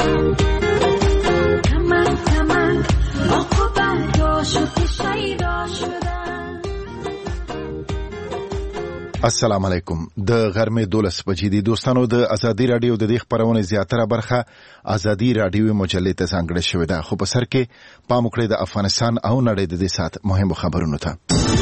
السلام علیکم. د غرمې 12 بجې دي دوستانو. د ازادي رادیو د دې خبرونه زیاتره برخه ازادي رادیو مجلې ته ځانګړې شوې ده، خو په سر کې پام وکړئ د افغانستان او نړۍ د دې سات مهمو خبرونو ته.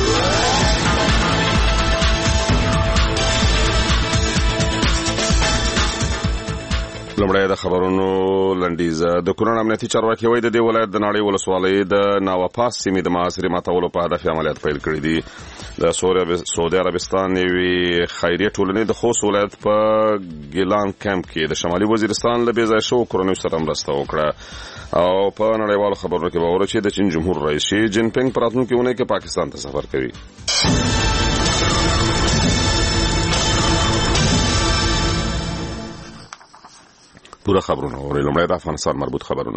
لمړی د خبرونو لنډیز. د کونړ امنیتي چارواکي وایي د دې ولایت د ناړۍ ولسوالۍ د ناواپاس سیمې د محاصرې ماتولو په هدف عملیات پیل کړي دي. د سعودي عربستان یوې خیریه ټولنې د خوست ولایت په ګیلان کمپ کې د شمالي وزیرستان له بې ځایه شوو کورنیو سره مرسته وکړه. او په نړیوالو خبرونو کې به واورو چې د چین جمهور رئیس شي جین پینګ په راتلونکې اونۍ کې پاکستان ته سفر کوي. پوره خبرونه اورئ. لومړی د افغانستان مربوط خبرونه.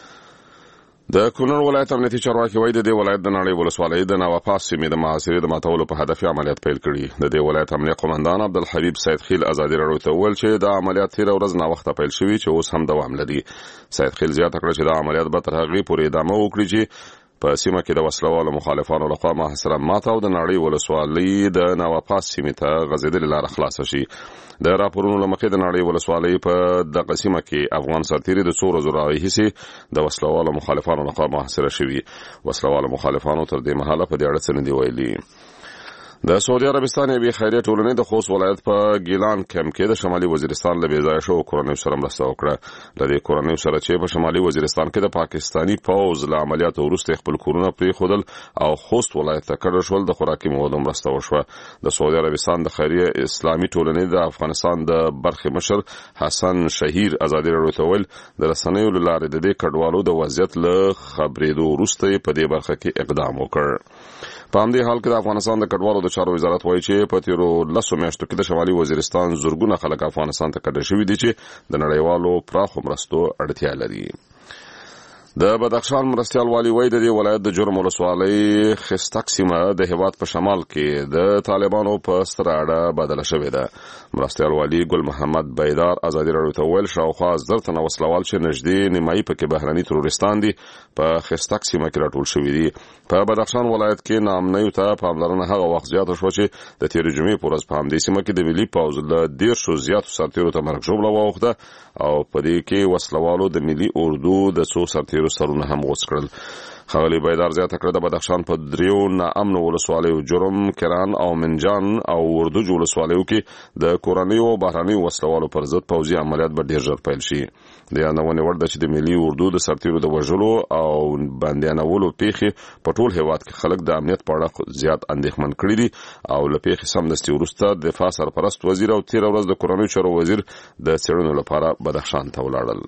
د کونړ ولایت امنیتي چارواکي وایي د دې ولایت د ناړۍ ولسوالۍ د ناواپاس سیمې د محاصرې د ماتولو په هدف عملیات پیل کړي. د دې ولایت امنیه قومندان عبدالحبیب سید خیل ازادي راډیو ته وویل چې د عملیات تېره ورځ ناوخته پیل شوي چې اوس هم دوام لري. سید خیل زیاته کړه چې د عملیات به تر هغې پورې ادامه وکړي چې په سیمه کې د وسلوالو مخالفانو لخوا محاصره ماته او د ناړۍ ولسوالۍ د ناواپاس سیمې ته غځېدلې لاره خلاصه شي. د راپورونو له مخې د ناړۍ ولسوالۍ په دغه سیمه کې افغان سرتیري د څو ورځو راهیسې د وسلوالو مخالفانو لخوا محاصره شوي. وسلوالو مخالفانو تر دې مهاله په دې اړه څه نه دي ویلي. د سعودي عربستان یوې خیریه ټولنې د خوست ولایت په ګیلان کمپ کې د شمالي وزیرستان له بې ځایه شوو کورنیو سره مرسته وکړه. له دې کورنیو سره چې په شمالي وزیرستان کې د پاکستاني پوځ له عملیاتو وروسته خپل کورونه پرېښودل او خوست ولایت ته کډه شول، د خوراکي موادو مرسته وشوه. د سعودي عربستان د خیریه اسلامي ټولنې د افغانستان د برخې مشر حسن شهیر ازادي راډیو ته ویل د رسنیو له لارې د دې کډوالو د وضعیت له خبرېدو وروسته په دې برخه کې اقدام وکړ. په همدې حال کې د افغانستان د کډوالو د چارو وزارت وایي چې په تیرو 10 میاشتو کې د شمالي وزیرستان زرګونه خلک افغانستان ته کډه شوي دي چې د نړیوالو پراخو مرستو اړتیا لري. د بدخشان مرستیال والی وایي د دې ولایت د جرم ولسوالۍ خستک سیمه د هیواد په شمال کې د طالبانو په ستره اډه بدله شوې ده. مرستیال والی ګل محمد بیدار ازادي راډیو ته ویل شاوخوا 10 تنه وسلوال چې نږدې نیمایي پکې بهرني ترورستان دي په خستک سیمه کې راټول شوي دي. په بدخشان ولایت کې ناامنیو ته پاملرنه هغه وخت زیاته شوه چې د تېرې جمعې په ورځ په همدې سیمه کې د ملي پوځ له 10 زیاتو سرتیرو ته مرګ ژوبله واوښته او په دې کې وسلوالو د ملي اردو د څو سرتیرو سرونه هم غوڅ کړل. ښاغلي بیدار زیاته کړه د بدخشان په 3 ناامنو ولسوالیو جرم، کران او منجان او وردوج ولسوالیو کې د کورنیو او بهرنیو وسلوالو پر ضد پوځي عملیات به ډېر ژر پیل شي. د یادونې وړ ده چې د ملي اردو د سرتیرو د وژلو او بندیانولو پیښې په ټول هیواد کې خلک د امنیت په اړه زیات اندېښمن کړي دي او له پیښې سمدستي وروسته دفاع سرپرست وزیر او تېره ورځ د کورنیو چارو وزیر د څېړنو لپاره بدخشان ته ولاړل.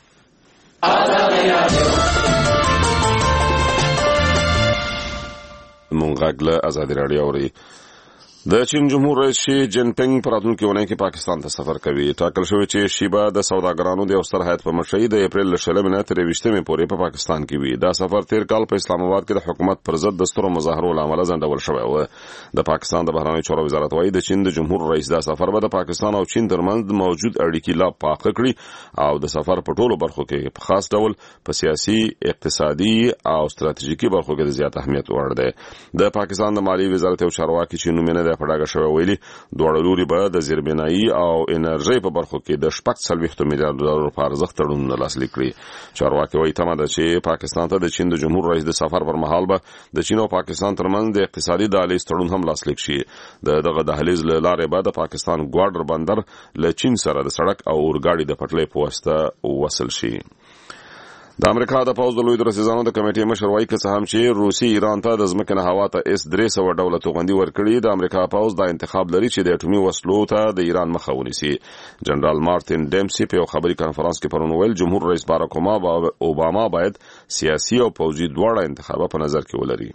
مونږ غږ له ازادي راډیو اورئ. د چین جمهور رئیس شي جین پینګ په راتلونکې اونۍ کې پاکستان ته سفر کوي. ټاکل شوی چې شي به د سوداګرانو د یو ستر هیات په مشرۍ د اپریل له 20 نه تر 23 پورې په پاکستان کې وي. دا سفر تیر کال په اسلام آباد کې د حکومت پر ضد د سترو مظاهرو له امله ځنډول شوی و. د پاکستان د بهرنیو چارو وزارت وایي د چین د جمهور رئیس دا سفر به د پاکستان او چین ترمنځ موجود اړیکې لا پاخه کړي او د سفر په ټولو برخو کې په خاص ډول په سیاسي، اقتصادي او ستراتیژیکي برخو کې د زیات اهمیت وړ دی. د پاکستان د مالی وزارت یو چارواکي چې نوم یې نه دی په ډاګه شوی دواړه لوري به د زیربنایي او انرژۍ په برخو کې د 40 میلیارډ ډالر په ارزښت تړونونه لاسلیک کړي. چارواکي وایي تمه ده چې پاکستان ته د چین د جمهور رئیس د سفر پر مهال به د چین او پاکستان ترمنځ د اقتصادي دهلیز تړون هم لاسلیک شي. دغه دهلیز له لارې به د پاکستان ګواډر بندر له چین سره د سړک او اورګاډي د پټلۍ په واسطه وصل شي. د امریکا د پوځ د لوی درسیزانو د کمیټې مشر وایي که څه هم چې روسي ایران ته د ځمکې نه هوا ته S-300 ډوله توغندي ورکړي، د امریکا پوځ دا انتخاب لري چې د اټومي وسلو ته د ایران مخه ونیسي. جنرال مارتین ډیمسي په یو خبري کانفرنس کې پرون ویل جمهور رئیس باراک اوباما باید سیاسي او پوځي دواړه انتخابات په نظر کې ولري.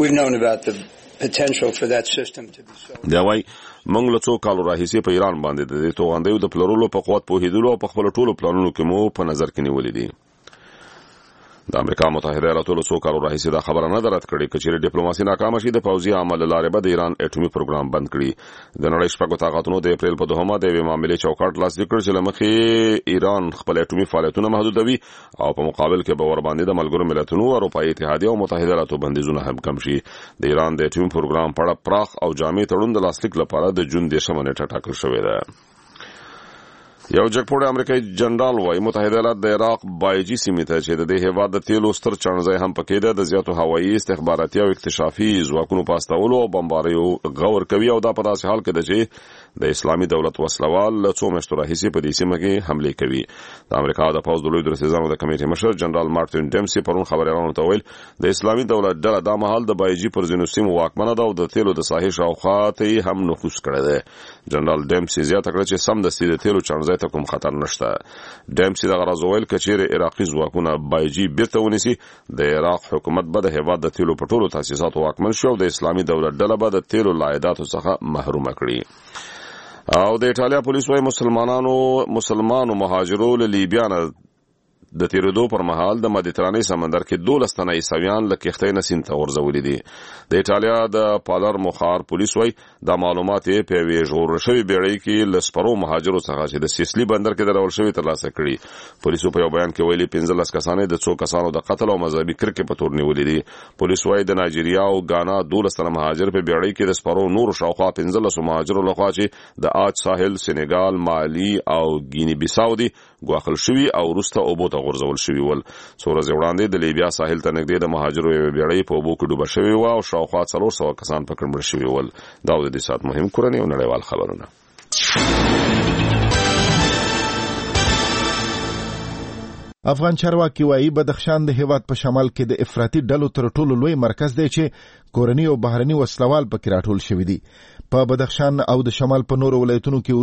دا وایي موږ له څو کالو راهیسې په ایران باندې د توغندیو د پلورلو په قوت پوهېدلو او په خپلو ټولو پلانونو کې مو په نظر کې نیولې دي. د امریکا متحده ایالاتو له څو کالو راهیسې دا خبره نه ده رد کړې چې چیرې ډیپلوماسي ناکامه شي د پوځي عمل له لارې به د ایران اټومي پروګرام بند کړي. د نړۍ شپږو طاقتونو د اپریل په 2 د یوې معاملې چوکاټ لاسلیک کړ چې له مخې ایران خپل اټومي فعالیتونه محدودوي او په مقابل کې به ورباندې د ملګرو ملتونو، اروپایي اتحادیه او متحده ایالاتو بندیزونه هم کم شي. د ایران د اټومي پروګرام په اړه پراخ او جامع تړون د لاسلیک لپاره د جون 10 نیټه ټاکل شوې ده. یو جګپوړی امریکایي جنرال وايي متحده ایالات د عراق بایجي سیمې ته چې د دې هیواد د تیلو ستر چڼځای هم پکې ده د زیاتو هوایي استخباراتي او اکتشافي ځواکونو په استولو او بمباریو غور کوي او دا په داسې حال کې ده چې د اسلامي دولت وسلوال له څو میاشتو راهیسې په دې سیمه کې حملې کوي. د امریکا د پوځ د لوی درستیزانو د کمیټې مشر جنرال مارټین ډیمسي پرون خبريالانو ته ویل د اسلامي دولت ډله دا مهال د بایجي پر ځینو سیمو واکمنه ده او د تیلو د ساحې شاوخوا ته هم نفوذ کړی دی. جنرال ډیمسي زیاته کړه چې سمدستي د تیلو چڼځای ته کوم خطر نشته. ډیمسي دغه راز ویل کچېرې عراقي ځواکونه بایجي بیرته ونیسي د عراق حکومت به د هیواد د تیلو په ټولو تاسیساتو واکمن شي او د اسلامي دولت ډله به د تیلو له عایداتو څخه محرومه کړي. او د ایټالیا پولیس وايي مسلمانو مهاجرو له لیبیا نه د تیرېدو پر مهال د مدیترانې سمندر کې 12 تنه عیسویان له کښتۍ نه سیند ته غورځولي دي. د ایټالیا د پالرمو ښار پولیس وايي دا معلومات یې په یوې ژغورل شوې بیړۍ کې له سپرو مهاجرو څخه چې د سیسلي بندر کې درول شوي ترلاسه کړي. پولیسو په یو بیان کې ویلي 15 کسان د څو کسانو د قتل او مذهبي کرکې په تور نیولي دي. پولیس وايي د نایجیریا او غانا 12 تنه مهاجر په بیړۍ کې د سپرو نور شاوخوا 15 مهاجرو لخوا چې د آج ساحل، سینګال، مالی او ګینی بیساو دي غواخل شوي او وروسته اوبو ته غورځول شوي ول. څو ورځې وړاندې د لیبیا ساحل ته نږدې د مهاجرو یوه بیړۍ په اوبو کې ډوبه شوې وه او شاوخوا 400 کسان پکې مړه شوي ول. دا د دې ساعت مهم کورني او نړیوال خبرونه. افغان چارواکي وايي بدخشان د هیواد په شمال کې د افراطي ډلو تر ټولو لوی مرکز دی چې کورني او بهرني وسلوال پکې راټول شوي دي. په بدخشان او د شمال په نورو ولایتونو کې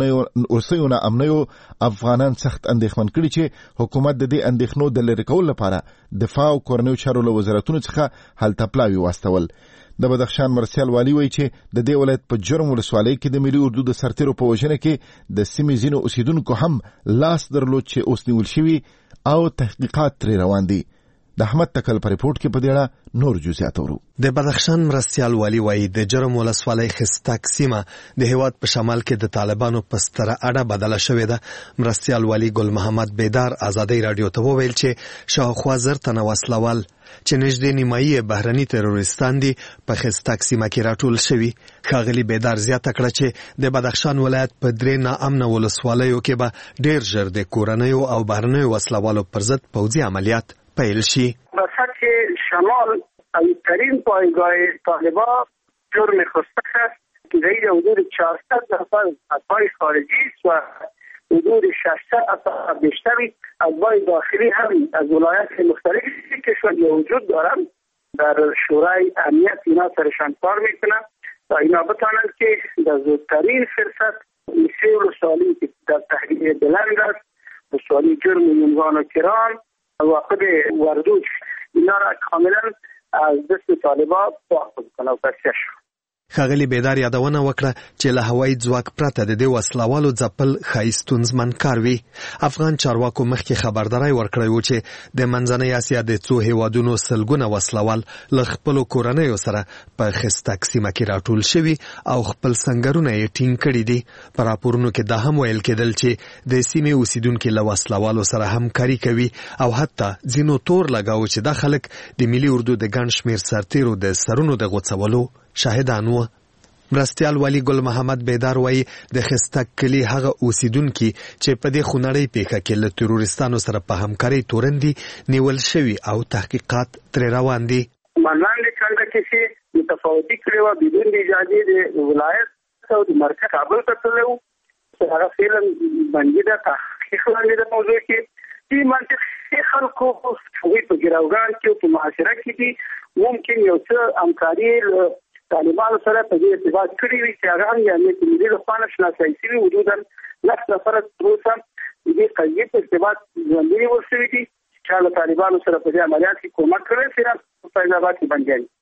وروسته نه امنیو افغانان سخت اندېښمن کړي چې حکومت د دې اندېښنو د لرې کولو لپاره دفاع او کورنیو چارو له وزارتونو څخه حل تپلاوي واستول. د بدخشان مرسیال والی وایي چې د دې ولایت په جرم ولسوالۍ کې د ملي اردو د سرتیرو په وژنه کې د سیمې ځینو اوسیدونکو هم لاس درلود چې اوس نیول شوي او تحقیقات ترې روان دي. د احمد تکل پر ریپورت کې په دې اړه نور جزئیات ورو. د بدخشان مرستیال والی وایي د جرم ولسوالۍ خستک سیمه د هیواد په شمال کې د طالبانو په ستره اډه بدله شوې ده. مرستیال والی ګل محمد بیدار ازادي رادیو ته وویل چې شاوخوا 10 تنه وسلوال چې نږدې نیمایي بهرني تروریستان دي په خستک سیمه کې راټول شوي. ښاغلي بیدار زیاته کړه چې د بدخشان ولایت په 3 ناامنه ولسوالیو کې به ډېر ژر د کورنیو او بهرنیو وسلوالو پر ضد پوځي عملیات پیل شي. در سطح شمال قوی‌ترین پایگاه طالبان جرم خستک است که زیر حدود 400 نفر اتباع خارجی است و حدود 600 اتباع بیشتری اتباع داخلی هم از ولایات مختلفی کشور وجود دارند. در شورای امنیت اینا سرشان کار میکنند تا اینا بتانند که در زودترین فرصت سه ولسوالی که در تحلیل بلند است، ولسوالی جرم یونگان و کران واقع وردوج، اینا را کاملا از دست طالبان پاک کنه و پسش. ښاغلي بیدار یادونه وکړه چې له هوایي ځواک پرته د دې وسلوالو ځپل ښایي ستونزمن کار وي. افغان چارواکو مخکې خبرداری ورکړی و چې د منځنۍ اسیا د څو هیوادونو سلګونه وسلوال له خپلو کورنیو سره په خستک سیمه کې راټول شوي او خپل سنګرونه یې ټینګ کړي دي. په راپورونو کې دا هم ویل کېدل چې د سیمې اوسیدونکي له وسلوالو سره همکاري کوي او حتی ځینو تور لګاوه چې دا خلک د ملي اردو د ګڼ شمېر سرتیرو د سرونو د غوڅولو شاهدان وو. مرستیال والی ګل محمد بیدار وایي د خستک کلي هغه اوسیدونکي چې په دې خونړۍ پیښه کې له تروریستانو سره په همکارۍ تورن دي نیول شوي او تحقیقات ترې روان دي. منان چنده کسی متفاوتی کړي و بدون د اجازه د ولایت او د مرکز کابل ته تلو هغه فعلا باندې د تحقیق باندې د موضوع کې چې منطقي خلکو په ګراوګان کې په معاشره کې دي ممکن یو څه همکاري طالبانو سره په دې ارتباط کړی وي چې هغه هم یعنې ملي لخوا شناسایی شوي حدودا 10 نفر تر اوسه دې قضیې په ارتباط ژوندي نیول شوي دي چې له طالبانو سره په دې عملیات کې کومک کړی سره په فیض آباد کې بندیان.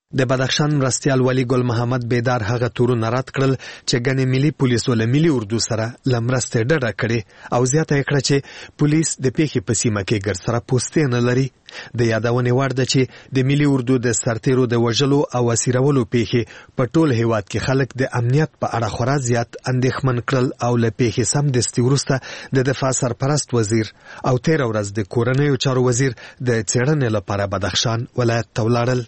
د بدخشان مرستیال ولی ګل محمد بیدار هغه تورونه رد کړل چې ګڼې ملي پولیس ول ملي اردو سره له مرستې ډډه کړې او زیاته یې کړه چې پولیس د پیښې په سیمه کې ګرسره پوستې نه لري. د یادونې وړ ده چې د ملي اردو د سرتیرو د وژلو او اسیرولو پیښې په ټول هیواد کې خلک د امنیت په اړه خورا زیات اندېښمن کړل او له پیښې سمدستي وروسته د دفاع سرپرست وزیر او تېره ورځ د کورنیو چارو وزیر د څېړنې لپاره بدخشان ولایت ته ولاړل.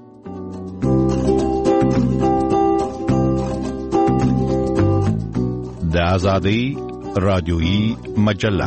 د آزادۍ رادیویي مجله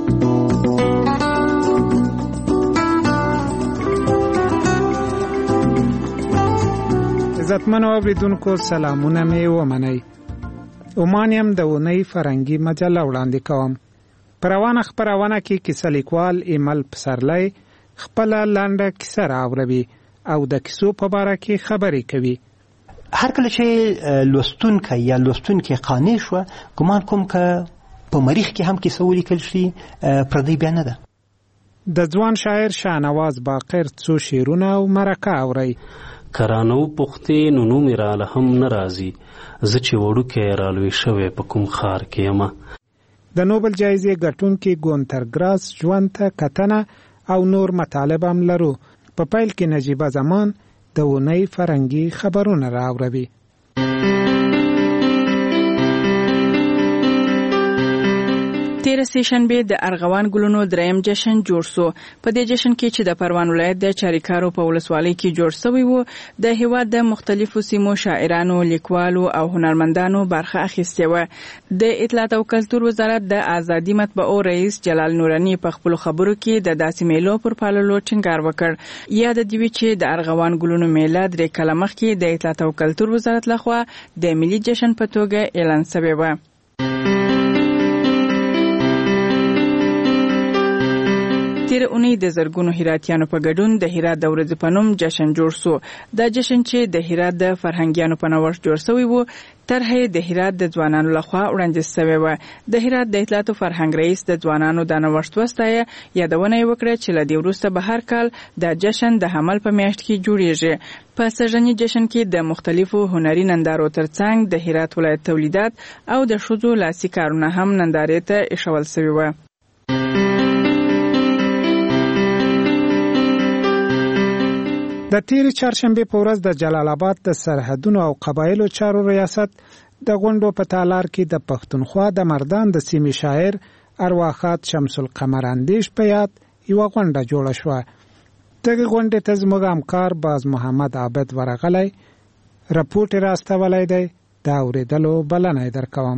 عزتمنو اوریدونکو سلامونه مې ومنئ. عمان یم د اونۍ فرهنګي مجله وړاندې کوم. په روانه خپرونه کې کیسه لیکوال ایمل پسرلی خپله لنډه کیسه راوړوي او د کیسو په باره کې خبرې کوي. هر کله چې لوستونکی یا لوستونکې قانع شوه ګمان کوم که په مریخ کې هم کیسه ولیکل شي پردی بیا نه ده. د ځوان شاعر شاهنواز باقر څو شعرونه او مرکه اورئ. کرانو پختې نو نومې راله هم نه راځي، زه چې وړوکی رالوی شوی په کوم ښار کې یمه. د نوبل جایزې ګټونکي ګونتر ګراس ژوند ته کتنه او نور مطالب هم لرو. په پیل کې نجیبه زمان د اونۍ فرهنګي خبرونه راوړوي. تیر سیشنبه د ارغوان ګلونو دریم جشن جوړ شو. په دې جشن کې چې د پروان ولایت د چاریکارو په ولسوالۍ کې جوړ شوی وو، د هیواد د مختلفو سیمو شاعرانو، لیکوالو او هنرمندانو برخه اخیستې وه. د اطلاعات او کلتور وزارت د آزادي مطبعو رئیس جلال نورانی په خپل خبرو کې د داسې میلو پر پاللو ټینګار وکړ. یاد دی چې د ارغوان ګلونو میله درې کاله مخکې د اطلاعات او کلتور وزارت لخوا د ملي جشن په توګه اعلان شوی و. تیر اونۍ د زرګونو هراتیانو په ګډون د هرات د ورځې په نوم جشن جوړ شو. دا جشن چې د هرات د فرهنګیانو په نوښت جوړ شوی وو، طرحه د هرات د ځوانانو لخوا وړاندیز شوی و. د هرات د اطلاعات او فرهنګ رئیس د ځوانانو د نوښت وستایه یادونه وکړه چې له دې وروسته به هر کال د جشن د حمل په میاشت کې جوړیږي. په سږني جشن کې د مختلفو هنري نندارو ترڅنګ د هرات ولایت تولیدات او د ښځو لاسي کارونه هم نندارې ته ایښول شوي و. د تیر چهارشنبه په ورځ د جلال آباد د سرحدونو او قبایلو چارو ریاست د غونډو په تالار کې د پښتونخوا د مردان د سیمې شاعر ارواخات شمس القمر اندیش په یاد یوه غونډه جوړه شوه. دغه غونډې ته زموږ همکار باز محمد عابد ورغلی رپورټ یې راستولی دی، د اورېدلو بلنه یې درکوم.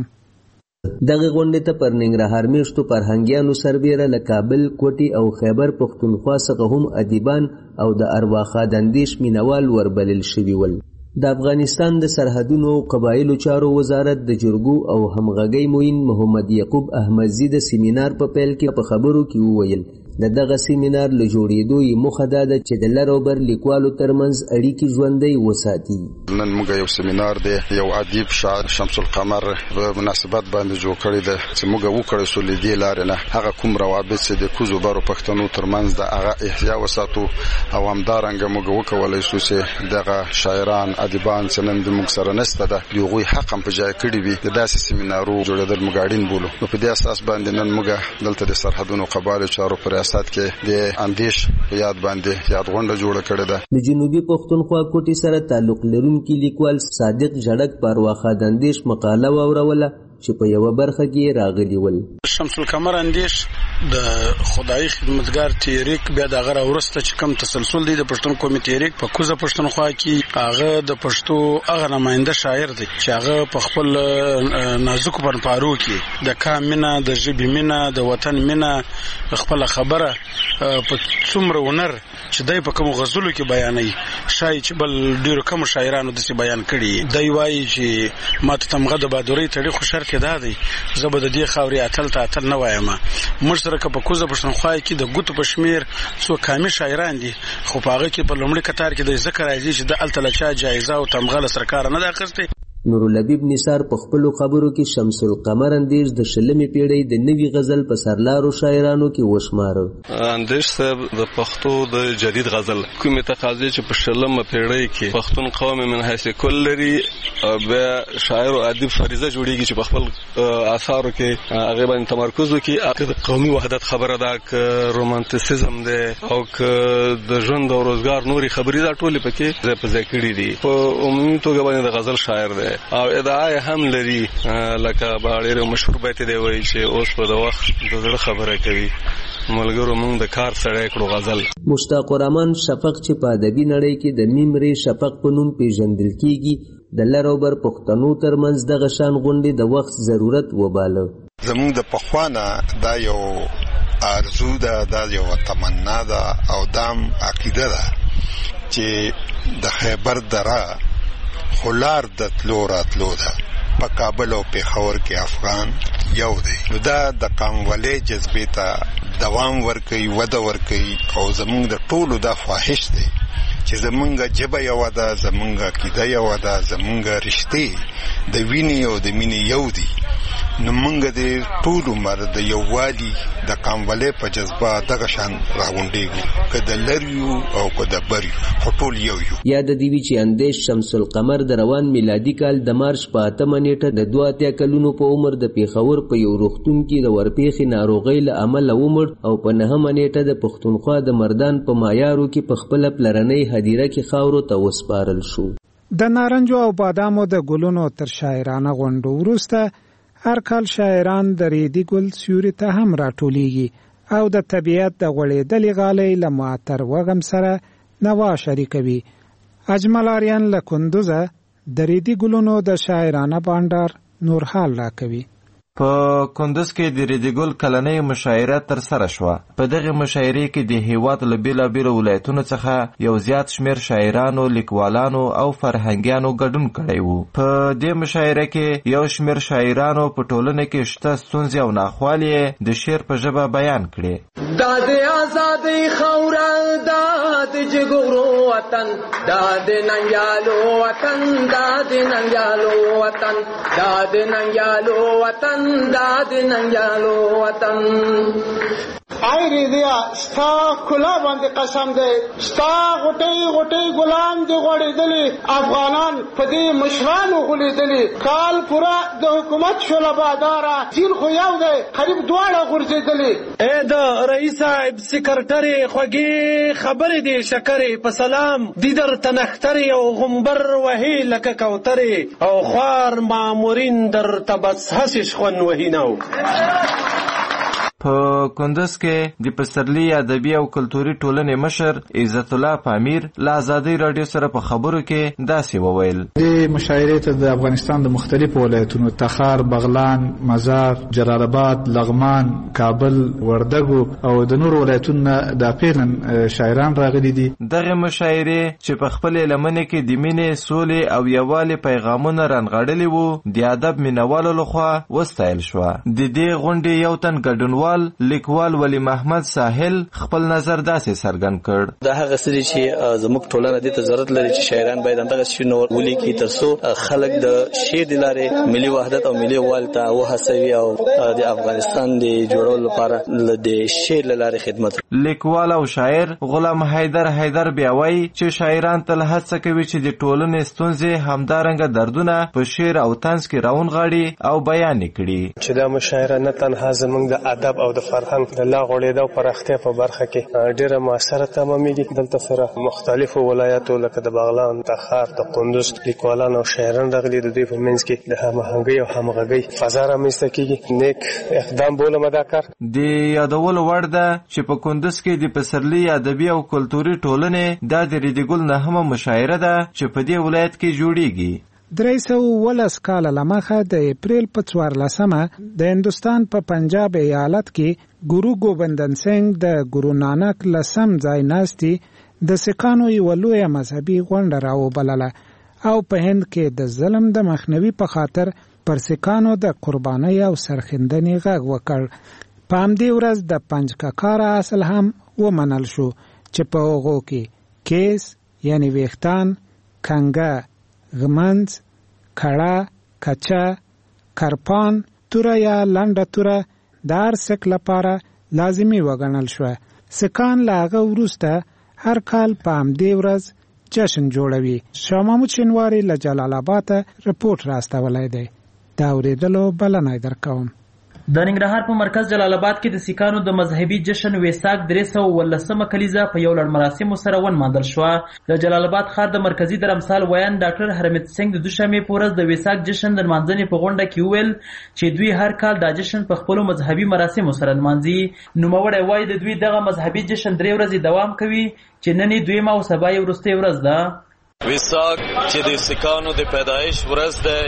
دغه غونډې ته پر ننګرهار میشتو فرهنګیانو سربیره له کابل، کوټي او خیبر پښتونخوا څخه هم ادیبان او د ارواخاد اندیش مینوال وربلل شوي ول. د افغانستان د سرحدونو او قبایلو چارو وزارت د جرګو او همغږۍ معین محمد یعقوب احمدزي د سیمینار په پیل کې په خبرو کې وویل د دغه سیمینار له جوړېدو یې موخه دا ده چې د لر او بر لیکوالو ترمنځ اړیکې ژوندۍ وساتي. نن موږ یو سیمینار دی یو ادیب شاعر شمس القمر په مناسبت باندې جوړ کړی دی چې موږ وکړو سو لیدې لارې نه هغه کوم روابط چې د کوزو برو پښتنو ترمنځ د هغه احیا وساتو او همدارنګه موږ وکولای شو چې دغه شاعران ادیبان چې نن د موږ سره نشته ده دوی حق هم په ځای کړی وي د داسې سیمینارو جوړېدل موږ اړین بولو. په دې اساس باندې نن موږ دلته د سرحدونو قبایلو چارو پر سات کې د اندیش په یاد باندې یاد غونډه جوړه کړې ده. د جنوبي پښتونخوا کوټي سره تعلق لرونکي لیکوال صادق جړک پر واخد اندیش مقاله واوروله چې په یو برخه کې راغلی ول. شمس القمر اندیش د خدای خدمتګار تحریک بیا د غره ورسته چې کم تسلسل دی د پښتون قومي تحریک په کوزه پښتونخوا کې هغه د پښتو هغه نماینده شاعر دی چې هغه په خپل نازک پرپارو کې د کام مینا د ژبې مینا د وطن مینا خپل خبره په څومره هنر چې دای په کوم غزلو کې بیانوي شای چې بل ډیرو کوم شاعرانو د بیان کړي دی وایي چې ماته تمغه د بادوري تاریخ شرط کې دا دی زبر د دې خاوري اتل نه وایم موږ سره په کوزه پښتونخوا کې د ګوت په شمیر څو کامي شاعران دي خو په هغه کې په لومړي کتار کې د ذکر راځي چې د التلچا جایزه او تمغه سرکار نه اخیسته. نورالحبیب نثار په خپلو خبرو کې شمس القمر اندیش د 20مې پیړۍ د نوي غزل په سرلارو شاعرانو کې وشماره. اندیش صاحب د پښتو د جدید غزل کومې تقاضې چې په 20مه پیړۍ کې پښتون قوم من حیث کل لري بیا شاعر او ادیب فریضه جوړیږي چې په خپل آثارو کې هغه باندې تمرکز وکړي. د قومي وحدت خبره ده ک رومانتیسزم ده او ک د ژوند او روزګار نوري خبرې دا ټولې پکې په ځای کړي دي. په عمومي توګه باندې د غزل شاعر ده او ادعای هم لري لکه باړې مشهور بیت دی وایي چې اوس په د وخت د زړه خبره کوي ملګرو موږ د کار سړی کړو غزل. مشتاق الرحمن شفق چې په ادبي نړۍ کې د میمري شفق په نوم پیژندل کیږي د لروبر پښتنو ترمنځ دغه شان غونډې د وخت ضرورت وباله. زموږ د پخوانه دا یو ارزو ده، دا یو تمنا ده او دام عقیده ده چې د خیبر دره خلار د تلو راتلو ده په کابل او پېښور کې افغان یو دی. نو دا د قوموالۍ جذبې ته دوام ورکوي، وده ورکوي او زمونږ د ټولو دا خواهش دی چې زمونږ ژبه یوه ده، زمونږ عقیده یوه ده، زمونږ رشتې د وینې او د مینې یو دي. نو مونږ د ټول عمر د یووالي د قوموالۍ په جذبه دغه شان راغونډېږو، که د لر یو او که د بر یو، خو ټول یو یو. یاد دې وي چې اندیش شمس القمر د روان میلادي کال د مارچ په 8مه نیټه د 82 کلونو په عمر د پېښور په یو روغتون کې د ورپېښې ناروغۍ له امله ومړ او په 9مه نیټه د پښتونخوا د مردان په مایارو کې په خپله پلرنۍ هدیره کې خاورو ته وسپارل شو. د نارنجو او بادامو د ګلونو تر شاعرانه غونډو وروسته هر کال شاعران د ریدي ګل سیوري ته هم راټولیږي او د طبیعت د غوړېدلې غالۍ له معطر وغم سره نوا شریکوي. اجمل آریان له کندوزه د ریدي ګلونو د شاعرانه بانډار نور حال راکوي. په کندوز کې د ریدي ګل کلنۍ مشاعره تر سره شوه. په دغه مشاعرې کې د هیواد له بیلابیلو ولایتونو څخه یو زیات شمیر شاعرانو، لیکوالانو او فرهنګیانو ګډون کړی وو. په دې مشاعره کې یو شمیر شاعرانو په ټولنه کې شته ستونزې او ناخوالې د شعر په ژبه بیان کړې. دا د آزادۍ خاوره، دا د جګړو وطن، دا د ننګیالو وطن، دا د ننګیالو وطن، دا د ننګیالو وطن، دا د ننګیالو وطن. آی ریدیا ستا کلا باندې قسم دی، ستا غټۍ غټۍ ګلان دي غوړېدلي، افغانان په دې مشرانو غولېدلي، کال پوره د حکومت شوله باداره، جیل خو یو دی قریب دواړه غورځېدلي. ای د رئیس صاحب سکرټرې خوږې خبرې دي شکرې، په سلام دي درته نښترې او غومبر وهې لکه کوترې، او خوار مامورین درته بس هسې شخون وهي نو. په کندوز کې د پسرلي ادبي او کلتوري ټولنې مشر عزت الله پامیر له ازادۍ راډیو سره په خبرو کې داسې وویل. د مشاعرې ته د افغانستان د مختلفو ولایتونو تخار، بغلان، مزار، جلال آباد، لغمان، کابل، وردګو او د نورو ولایتونو د پیرن شاعران راغلي دي. دغه مشاعرې چې په خپل لمنې کې د مینې، سولې او یووالي پیغامونه رانغاړلي وو، د ادب مینوالو لخوا وستایل شوه. د دې غونډې یو تن ګډونوال لیکوال ولی محمد ساحل خپل نظر داسې څرګند کړ. دا هغه څه چې زموږ ټولنه دې ته ضرورت لري چې شاعران باید همدغه شی نور ولیکي ترڅو خلک د شعر د لارې ملي وحدت او ملي یووالي ته وهڅوي او د افغانستان د جوړولو لپاره د شعر له لارې خدمت. لیکوال او شاعر غلام حیدر بیا وایي چې شاعران تل هڅه کوي چې د ټولنې ستونزې همدارنګه دردونه په شعر او طنز کې راونغاړي او بیان کړي. چې دا مشاعره نه تنها زموږ د ادب او د فرهنګ د لا غوړېدا او پراختیا په برخه کې ډېره مؤثره تمامېږي. دلته سره مختلفو ولایتو لکه د بغلان، تخار، د کندوز لیکوالان او شاعران راغلي. د دوی په منځ کې د هماهنګۍ او همغږۍ فضا رامنځته کېږي. نیک اقدام بولم دا کار. د یادولو وړ ده چې په کندوز کې د پسرلي ادبي او کلتوري ټولنې دا د ریدي ګل 9مه مشاعره ده چې په دې ولایت کې جوړیږي. 319 کال لمخه د اپریل په 14مه د هندستان په پنجاب ایالت کې ګورو ګوبندن سنگ د ګورو نانک لسم ځای ناستي د سکانو یو لوی مذهبي غونډه راوبلله او په هند کې د ظلم د مخنیوي په خاطر پر سکانو د قربانۍ او سرښندنې غږ وکړ. په همدې ورځ د پنجکاکاره اصل هم ومنل شو چې په هغو کې کیس یعنی ویښتان، کنګه، غمنځ، کړه، کچه، کرپان، توره یا لنډه توره د هر سک لپاره لازمي وګڼل شوه. سکان له هغه وروسته هر کال په همدې ورځ جشن جوړوي. شاه محمود شینواري له جلال آباده رپورټ راستولی دی. دا اورېدلو بلنه درکوم. د ننګرهار په مرکز جلال آباد کې د سیکانو د مذهبي جشن ویساک 319 کلیزه په یو لړ مراسمو سره ونمانځل شوه. د جلال آباد ښار د مرکزي درمسال ویان ډاکټر حرمت سنگ د دوشنبې په ورځ د ویساک جشن د نمانځنې په غونډه کې وویل چې دوی هر کال دا جشن په خپلو مذهبي مراسمو سره نمانځي. نوموړی وایي د دوی دغه مذهبي جشن 3 ورځې دوام کوي چې نن یې دویمه او سبا یې وروستۍ ورځ ده. ویساک چې د سیکانو د پیدایش ورځ ده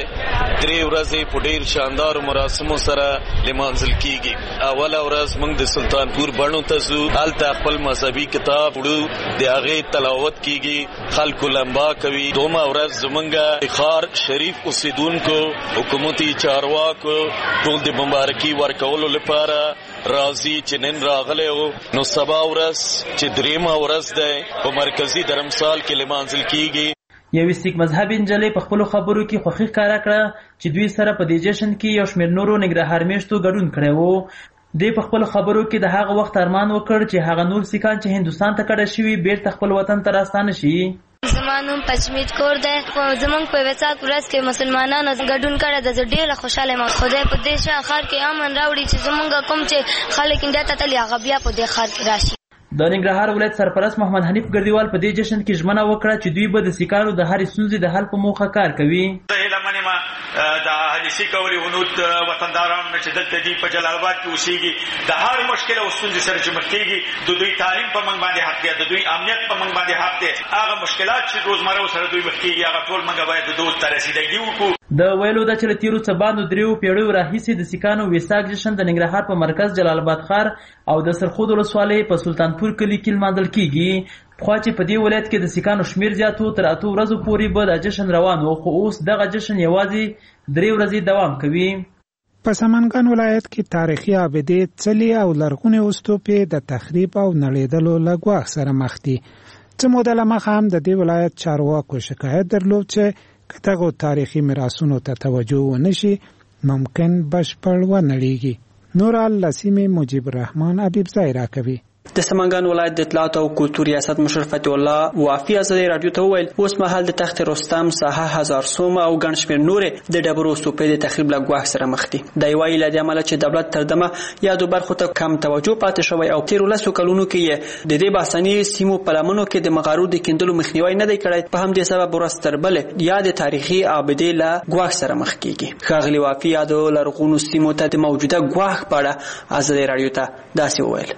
3 ورځې په ډیر شاندار مراسمو سره لمانځل کیږي. اوله ورځ موږ د سلطانپور بڼو ته ځو، هلته خپل مذهبي کتاب وړو، د هغې تلاوت کیږي، خلکو لمبا کوي. دومه ورځ زموږ د ښار شریف اوسیدونکو، حکومتي چارواکو ټول د مبارکي ورکولو لپاره راځي چې نن راغلی و. نو سبا ورځ چې 3مه ورځ ده په مرکزي درمسال کې لمانځل کیږي. یوې سیک مذهبي نجلۍ په خپلو خبرو کې خوښي ښکاره کړه چې دوی سره په دې جشن کې یو شمېر نورو ننګرهار میشتو ګډون کړی و. دوی په خپلو خبرو کې د هغه وخت ارمان وکړ چې هغه نور سیکان چې هندوستان ته کډه شوي بیرته خپل وطن ته راستانه شي. زما نوم پچمیت کور دی. زمونږ په ویساک ورځ کې مسلمانانو ګډون کړی دی. زه ډېره خوشحاله یم. خدای په دې ښار کې امن راوړي چې زمونږ کوم چې خلک انډیا ته تللي هغه بیا په دې ښار کې راشي. د ننګرهار ولایت سرپرست محمد حنیف ګردیوال په دې جشن کې ژمنه وکړه چې دوی به د سیکانو د هرې ستونزې د حل په موخه کار کوي. زه هیله منم د اهل سیک او هنود وطندارانو چې دلته دي په جلال آباد کې اوسېږي د هر مشکل او ستونزې سره چې مخ کېږي، د دوی تعلیم په موږ باندې حق دی، د دوی امنیت په موږ باندې حق دی. هغه مشکلات چې روزمره سره دوی مخ کېږي هغه ټول موږ باید د دوی ته رسیدګي وکړو. د ویلو ده چې له تېرو څه باندې 3 پیړیو راهیسې د سیکانو ویساک جشن د ننګرهار په مرکز جلال آباد ښار او د سرخود ولسوالۍ په سلطانپور کلي کې لمانځل کیږي. پخوا چې په دې ولایت کې د سیکانو شمېر زیات و، تر 8 ورځو پورې به دا جشن روان و، خو اوس دغه جشن یوازې 3 ورځې دوام کوي. په سمنګان ولایت کې تاریخي ابدې څلي او لرغونې استوپې د تخریب او نړېدلو له ګواښ سره مخ دي. څه موده له مخه هم د دې ولایت چارواکو شکایت درلود چې که دغو تاریخي میراثونو ته توجه ونه شي ممکن بشپړ ونړېږي. نور له سیمې مجیب الرحمن حبیبزی راکوي. د سمنګان ولایت د اطلاعات او کلتور ریاست مشر فتح الله وافي ازادي رادیو ته وویل اوس مهال د تخت رستم، ساحه هزار سوم او ګڼ شمېر نورې د ډبرو استوپې د تخریب له ګواښ سره مخ دي. دی وایي له دې امله چې دولت تر دمه یادو برخو ته کم توجه پاتې شوی او تېرو 10 کلونو کې یې د دې باسني سیمو په لمنو کې د مغارو د کیندلو مخنیوی نه دی کړی. په همدې سبب ورځ تر بلې یا د تاریخي ابدې له ګواښ سره مخ کېږي. ښاغلي وافي یادو لرغونو سیمو ته د موجوده ګواښ په اړه ازادي رادیو ته داسې وویل.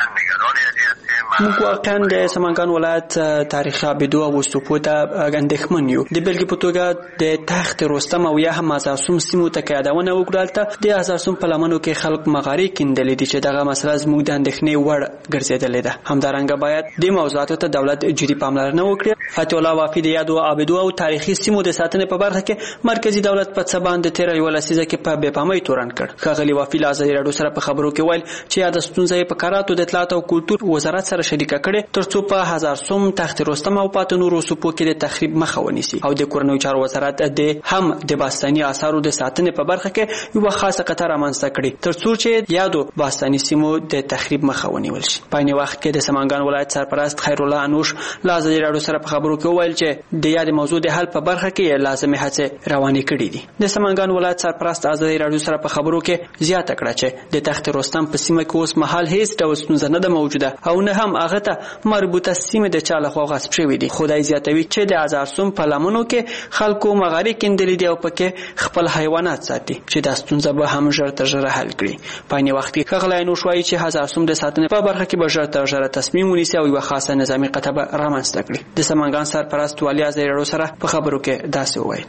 موږ واقعا د سمنګان ولایت تاریخي ابدو او استوپو ته اندېښمن یو. د بېلګې په توګه د تخت رستم او یا هم هزارسوم سیمو ته که یادونه وکړو، هلته د هزارسوم په لمنو کې خلک مغارې کیندلې دي چې دغه مسله زموږ د اندېښنې وړ ګرځېدلې ده. همدارنګه باید دې موضوعاتو ته دولت جدي پاملرنه وکړي. فتح الله وافي د یادو ابدو او تاریخي سیمو د ساتنې په برخه کې مرکزي دولت په څه باندې تېره یوه لسیزه کې په بې پامۍ تورن کړ. ښاغلي وافي له ازادي راډیو سره په خبرو کې ویل چې یاده ستونزه یې په کاراتو د اطلاعات او کلتور وزارت سره شریکه کړې ترڅو په هزارسوم، تخت رستم او پاتې نورو استوپو کې د تخریب مخه ونیسي او د کورنیو چارو وزارت د هم د باستاني آثارو د ساتنې په برخه کې یوه خاصه قطعه رامنځته کړي ترڅو چې یادو باستاني سیمو د تخریب مخه ونیول شي. په عین وخت کې د سمنګان ولایت سرپرست خیر الله انوش له ازادي راډیو سره په خبرو کې وویل چې د یادې موضوع د حل په برخه کې لازمي هڅې روانې کړي دي. د سمنګان ولایت سرپرست ازادي راډیو سره په خبرو کې زیاته کړه چې د تخت رستم په سیمه کې اوس مهال هیڅ ډول ستونزه نه ده موجوده او نه هم هغه ته مربوطه سیمه د چا لخوا غصب شوې دي. خدای زیاتوي چې د هزارسوم په لمنو کې خلکو مغارې کیندلې دي او پکې خپل حیوانات ساتي چې دا ستونزه به هم ژر تر ژره حل کړي. په عین وخت کې ښاغلی انوش وایي چې هزارسوم د ساتنې په برخه کې به ژر تر ژره تصمیم ونیسي او یوه خاصه نظامي قطعه به رامنځته کړي. د سمنګان سرپرست والي ازادي راډیو سره په خبرو کې داسې وویل.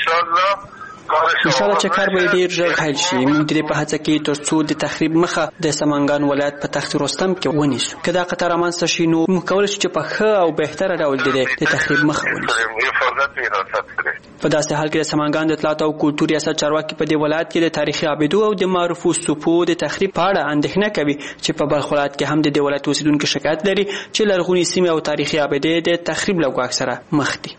انشاءالله چې کار به ډیر ژر حل شي. موږ دې په هڅه کې ترڅو د تخریب مخه د سمنګان ولایت په تخت رستم کې ونیسو. که دا قطعه رامنځته شي نو موږ کولی شو چې په ښه او بهتره ډول د تخریب مخه ونیسو. په داسې حال کې د سمنګان د اطلاعات او کلتور ریاست چارواکي په دې ولایت کې د تاریخي ابدو او د معروفو استوپو د تخریب په اړه اندېښنه کوي چې په بلخ ولایت کې هم د دې ولایت اوسیدونکو شکایت لري چې لرغونې سیمې او تاریخي ابدې د تخریب له ګواښ سره مخ دي.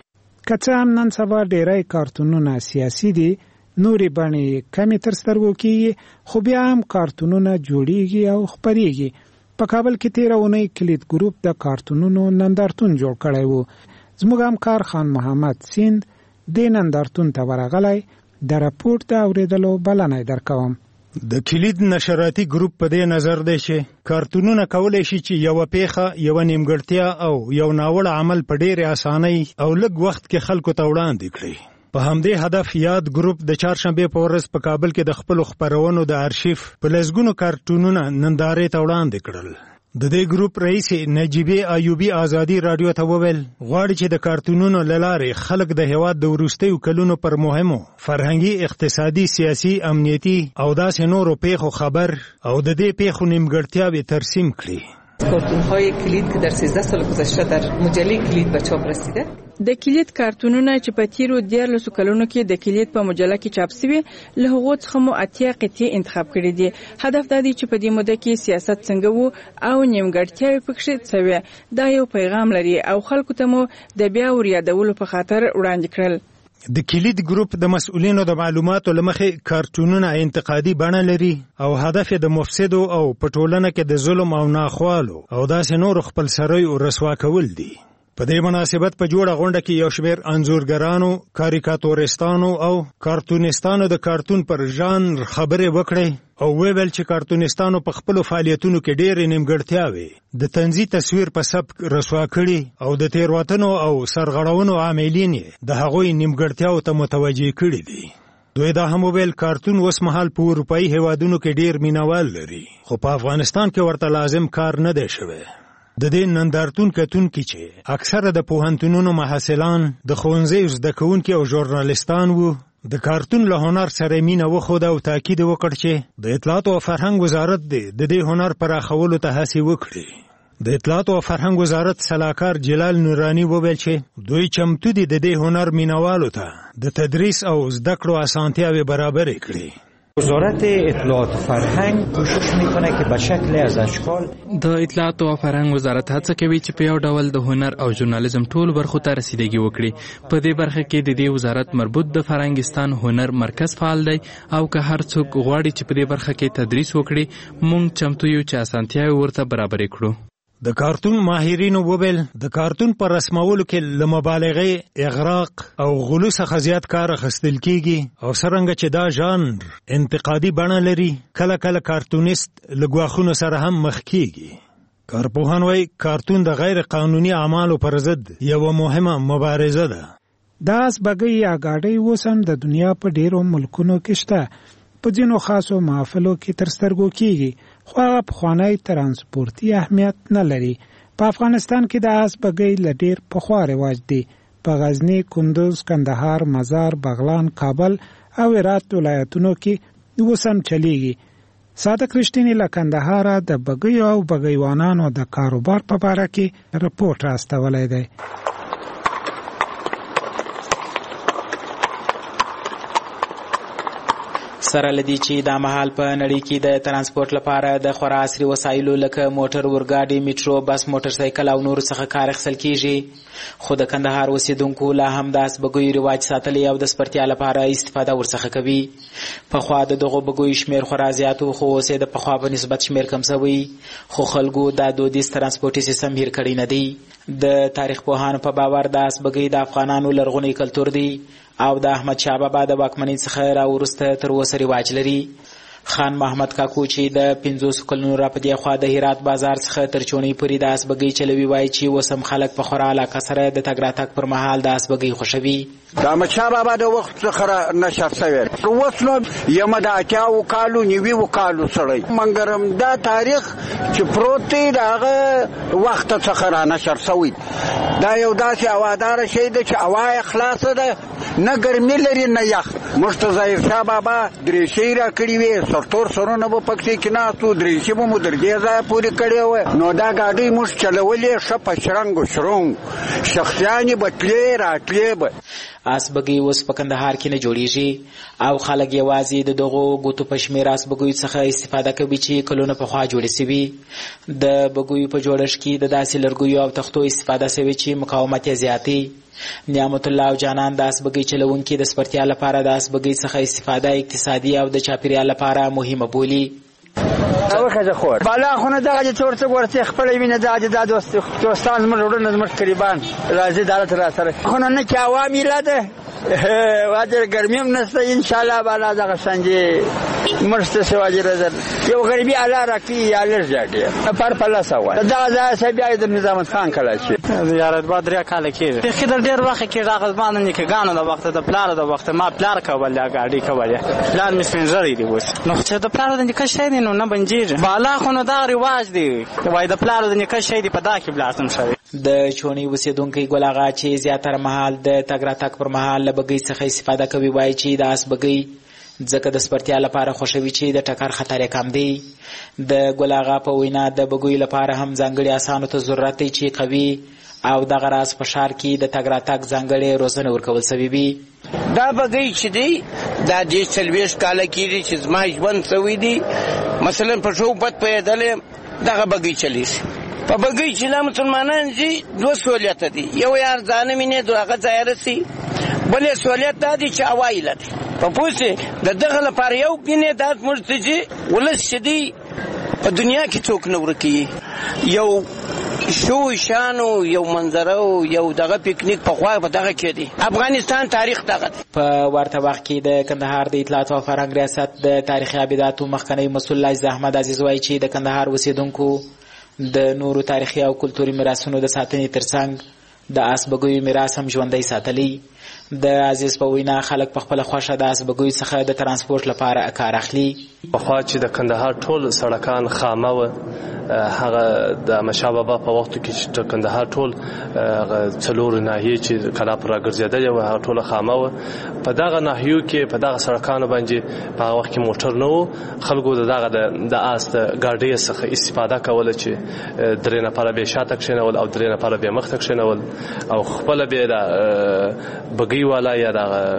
که څه هم نن سبا ډیری کارتونونه سیاسي دي، نورې بڼې کمې تر سترګو کېږي، خو بیا هم کارتونونه جوړیږي او خپریږي. په کابل کې تیره اونۍ کلید ګروپ د کارتونونو نندارتون جوړ کړی و. زموږ همکار خان محمد سیند دې نندارتون ته ورغلی، د راپورټ د اورېدلو بلنه درکوم. د کلید نشراتي ګروپ په دې نظر دی چې کارتونونه کولی شي چې یوه پیښه، یوه نیمګړتیا او یو ناوړه عمل په ډېرې اسانۍ او لږ وخت کې خلکو ته وړاندې کړي. په همدې هدف یاد ګروپ د چهارشنبې په ورځ په کابل کې د خپلو خپرونو د ارشیف په لسګونو کارتونونه نندارې ته وړاندې کړل. د دې ګروپ رئیس نجیبې ایوبي ازادي رادیو ته وویل غواړي چې د کارتونونو له لارې خلک د هېواد د وروستیو کلونو پر مهمو فرهنګي، اقتصادي، سیاسي، امنیتي او داسې نورو پیښو خبر او د دې پیښو نیمګړتیاوې ترسیم کړي. کارتون‌های کلید که در 13 سال گذشته در مجله کلید به چاپ رسیده. د کلید کارتونونه چې په تیرو 14 کلونو کې د کلید په مجله کې چاپ شوي، له هغو څخه مو 80 قطعې انتخاب کړي دي. هدف دا دی چې په دې موده کې سیاست څنګه وو او نیمګړتیاوې پکې څه وې، دا یو پیغام لري او خلکو ته مو د بیا وریادولو په خاطر وړاندې کړل. د کلید ګروپ د مسؤلینو د معلوماتو لمخې کارتونونه انتقادي بڼه لري او هدف یې د مفسدو او په ټولنه کې د ظلم او ناخوالو او داسې نورو خپلسریو رسوا کول دي. په دې مناسبت په جوړه غونډه کې یو شمېر انځورګرانو، کاریکاتورستانو او کارتونستانو د کارتون پر ژانر خبرې وکړې او ویل چې کارتونستانو په خپلو فعالیتونو کې ډېرې نیمګړتیاوې د طنزي تصویر په سبک رسوا کړي او د تېروتنو او سرغړونو عاملین یې د هغوی نیمګړتیاوو ته متوجه کړي دي. دوی دا هم وویل کارتون اوس مهال په اروپایي هېوادونو کې ډېر مینوال لري، خو په افغانستان کې ورته لازم کار نه دی شوی. د دې نندارتون کتونکي چې اکثره د پوهنتونونو محصلان، د ښوونځیو زده کوونکي او ژورنالستان وو، د کارتون له هنر سره مینه وښوده او تاکید وکړ چې د اطلاعاتو او فرهنګ وزارت د دې هنر پراخولو ته هڅې وکړي. د اطلاعاتو او فرهنګ وزارت سلاکار جلال نورانی وویل چې دوی چمتو دي د دې هنر مینوالو ته د تدریس او زده کړو اسانتیاوې برابرې کړي. وزارت اطلاعات و فرهنگ کوشش میکنه که به شکل از اشکال د اطلاعات او فرهنګ وزارت هڅه کوي چې په یو ډول د هنر او ژورنالیزم ټول برخو ته رسیدګي وکړي. په دې برخه کې د دې وزارت مربوط د فرهنګستان هنر مرکز فعال دی او که هر څوک غواړي چې په دې برخه کې تدریس وکړي، موږ چمتو یو چې اسانتیاوې ورته برابرې کړو. د کارتون ماهرینو وویل د کارتون پر رسمولو کې له مبالغې، اغراق او غلو څخه زیات کار اخیستل کیږي او څرنګه چې دا ژانر انتقادي بڼه لري، کله کله کارتونیست له ګواښونو سره هم مخ کیږي. کارپوهان وایي کارتون د غیر قانوني اعمالو پر ضد یوه مهمه مبارزه ده. دا اسبګۍ یا ګاډۍ اوس هم د دنیا په ډیرو ملکونو کې شته، په ځینو خاصو محافلو کې تر سترګو کیږي، خو هغه پخوانی ترانسپورتي اهمیت نه لري. په افغانستان کې د اسبګۍ له ډیر پخوا رواج دی. په غزني، کندوز، کندهار، مزار، بغلان، کابل او هرات ولایتونو کې اوس هم چلیږي. صادق رښتینی له کندهاره د بګیو او بګیوانانو د کاروبار په اړه کې رپورټ راستولی دی. سره لدی چې دا مهال په نړۍ کې د ترانسپورت لپاره د خورا عصري وسایلو لکه موټر، اورګاډي، میټرو، بس، موټرسایکل او نور څخه کار اخیستل کیږي، خو د کندهار اوسیدونکو لا هم د اسبګیو رواج ساتلی او د سپرتیا لپاره استفاده ورڅخه کوي. پخوا د دغو بګیو شمیر خورا زیات و، خو اوس د پخوا په نسبت شمیر کم شوی، خو خلکو دا دودیز ترانسپورتي سیستم هیر کړی نه دی. د تاریخ پوهانو په باور د اسبګۍ د افغانانو لرغونی کلتور دی او د احمد شاه بابا د واکمنۍ څخه راوروسته تر اوسه رواج لري. خان محمد کاکو چې د 500 کلونو را پدې خوا د هرات بازار څخه تر چونې پورې د اسبګۍ چلوي وایي چې وسم خلک په خورا علاقه سره د تګ راتګ پر مهال د اسبګۍ خوښوي. د احمد شاه بابا د وخت څخه نشر شوی، اوس نو یم د 80 کالو 90 کالو سړی منګرم دا تاریخ چې پروت دی د هغه وخت څخه را نشر شوی. دا یو داسې هواداره شی دی چې هوا یې خلاصه ده، نه ګرمي لري نه یخ، موږ ته ظاهرشاه بابا دریشۍ راکړې وې، سرتور سرونه به پکې کېناستو، دریشۍ به مو تر دې ځایه پورې کړې وه. نو دا ګاډۍ موږ چلولې ښه په شرنګ و شرنګ، شخصیانې به تلې راتلې به. اسبګۍ اوس په کندهار کې نه جوړیږي او خلک یوازې د دغو ګوتو په شمېر اسبګیو څخه استفاده کوي چې کلونه پخوا جوړې سوي. د بګیو په جوړښت کې د داسې لرګیو او تختو استفاده سوي چې مقاومت یې زیاتې. نعمت الله او جانان د اسبګۍ چلونکي د سپرتیا لپاره د اسبګۍ څخه استفاده اقتصادي او د چاپیریال لپاره مهمه بولي. وخه خور بالا خونه دغه چې ورته ورته خپل وینه دا دوستان زموږ وروڼه زموږ قریبان راځي دالت را سره خونه نه کې عوامي لاده واجر ګرمیم نشته ان شاء الله بالا دغه څنګه مرسته سواجی رزل یو غریبي اعلی راکې یا لږه پر پلا سوا دا ځای بیا د نظام خان کله چې زیارت با درې کال کې خې ډېر وخت کې راغز باندې نه کې غانو د وخت د پلار د وخت ما پلار کول یا ګاډي کول پلان مسنجر دی وس نو چې د پلار د نکاح شې نو نه بنجیر بالا خو نو دا رواج دی وای د پلار د نکاح شې دی په دا کې بلاسم شوی. د چونی اوسیدونکي ګل آغا چې زیاتره مهال د تګ راتګ پر مهال له بګۍ څخه استفاده کوي وایي چې د اس بګۍ ځکه د سپرتیا لپاره خوښوي چې د ټکر خطر یې کم دی. د ګل آغا په وینا د بګیو لپاره هم ځانګړي اسانو ته ضرورت دی چې قوي او دغه راز په ښار کې د تګ راتګ ځانګړې روزنه ورکول سوي وي. دا بګۍ چې دی دا دې 40 کاله کېږي چې زما ژوند سوی دی. مثلا په شوبت پیدل دغه بګۍ چلیږي. په بګۍ چې لا مسلمانان دي دوه سہولیت دي، یو یار ځانه مینه دغه ځای رسي، بلې سہولیت دا دی چې اوایل دي په پوسه د دغه لپاره یو کینه دات مرتجي ولس شدي په دنیا کې څوک نه ورکی یو شو شانو یو منظره یو دغه پکنیک په خوا په دغه کې دی. افغانستان تاریخ دغه په ورته وخت کې د کندهار د اطلاعات او فرهنګ ریاست د تاریخي ابیداتو مخکنی مسؤل عزیز احمد عزیز وایي چې د کندهار اوسیدونکو د نورو تاریخي او کلتوري میراثونو د ساتنې ترڅنګ د اسبګیو میراث هم ژوندی ساتلی. د عزیز په وینا خلک په خپله خوښه د اسبګیو څخه د ترانسپورټ لپاره کار اخلي. پخوا چې د کندهار ټول سړکان خامه وه، هغه د احمدشاه بابا په وخت کې چې د کندهار ټول څلور ناحیې چې کلا پر راګرځېدلې وه هغه ټوله خامه وه. په دغه ناحیو کې په دغه سړکانو باندې په هغه وخت کې موټر نه و، خلکو د آس د ګاډۍ څخه استفاده کوله چې درې نفره به شاته کښېنول او درې نفره به مخته کښېنول او خپله به د بګۍ والا یا د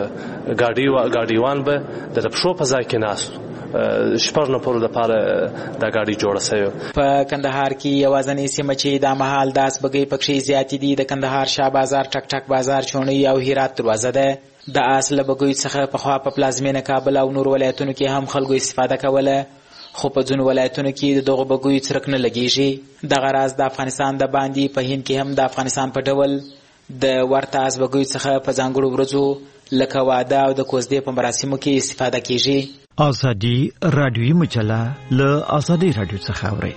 ګاډیوان به د پښو په ځای کې ناست شپږ نفرو دپاره دا ګاډۍ جوړه سوې. په کندهار کې یوازینۍ سیمه چې دا مهال د اسبګۍ پکښې زیاتې دي د کندهار شاه بازار، ټک ټک بازار، چونۍ او هرات دروازه ده. د اس له بګیو څخه پخوا په پلازمینه کابل او نور ولایتونو کې هم خلکو استفاده کوله، خو په ځینو ولایتونو کې د دغو بګیو څرک نه لګېږي. دغه راز د افغانستان د باندې په هند کې هم د افغانستان په ډول د ورته اسبګیو څخه په ځانګړو ورځو لکه واده او د کوزدې په مراسمو کې استفاده کیږي. ازادي رادیوي مجله له ازادي رادیو څخه اوري.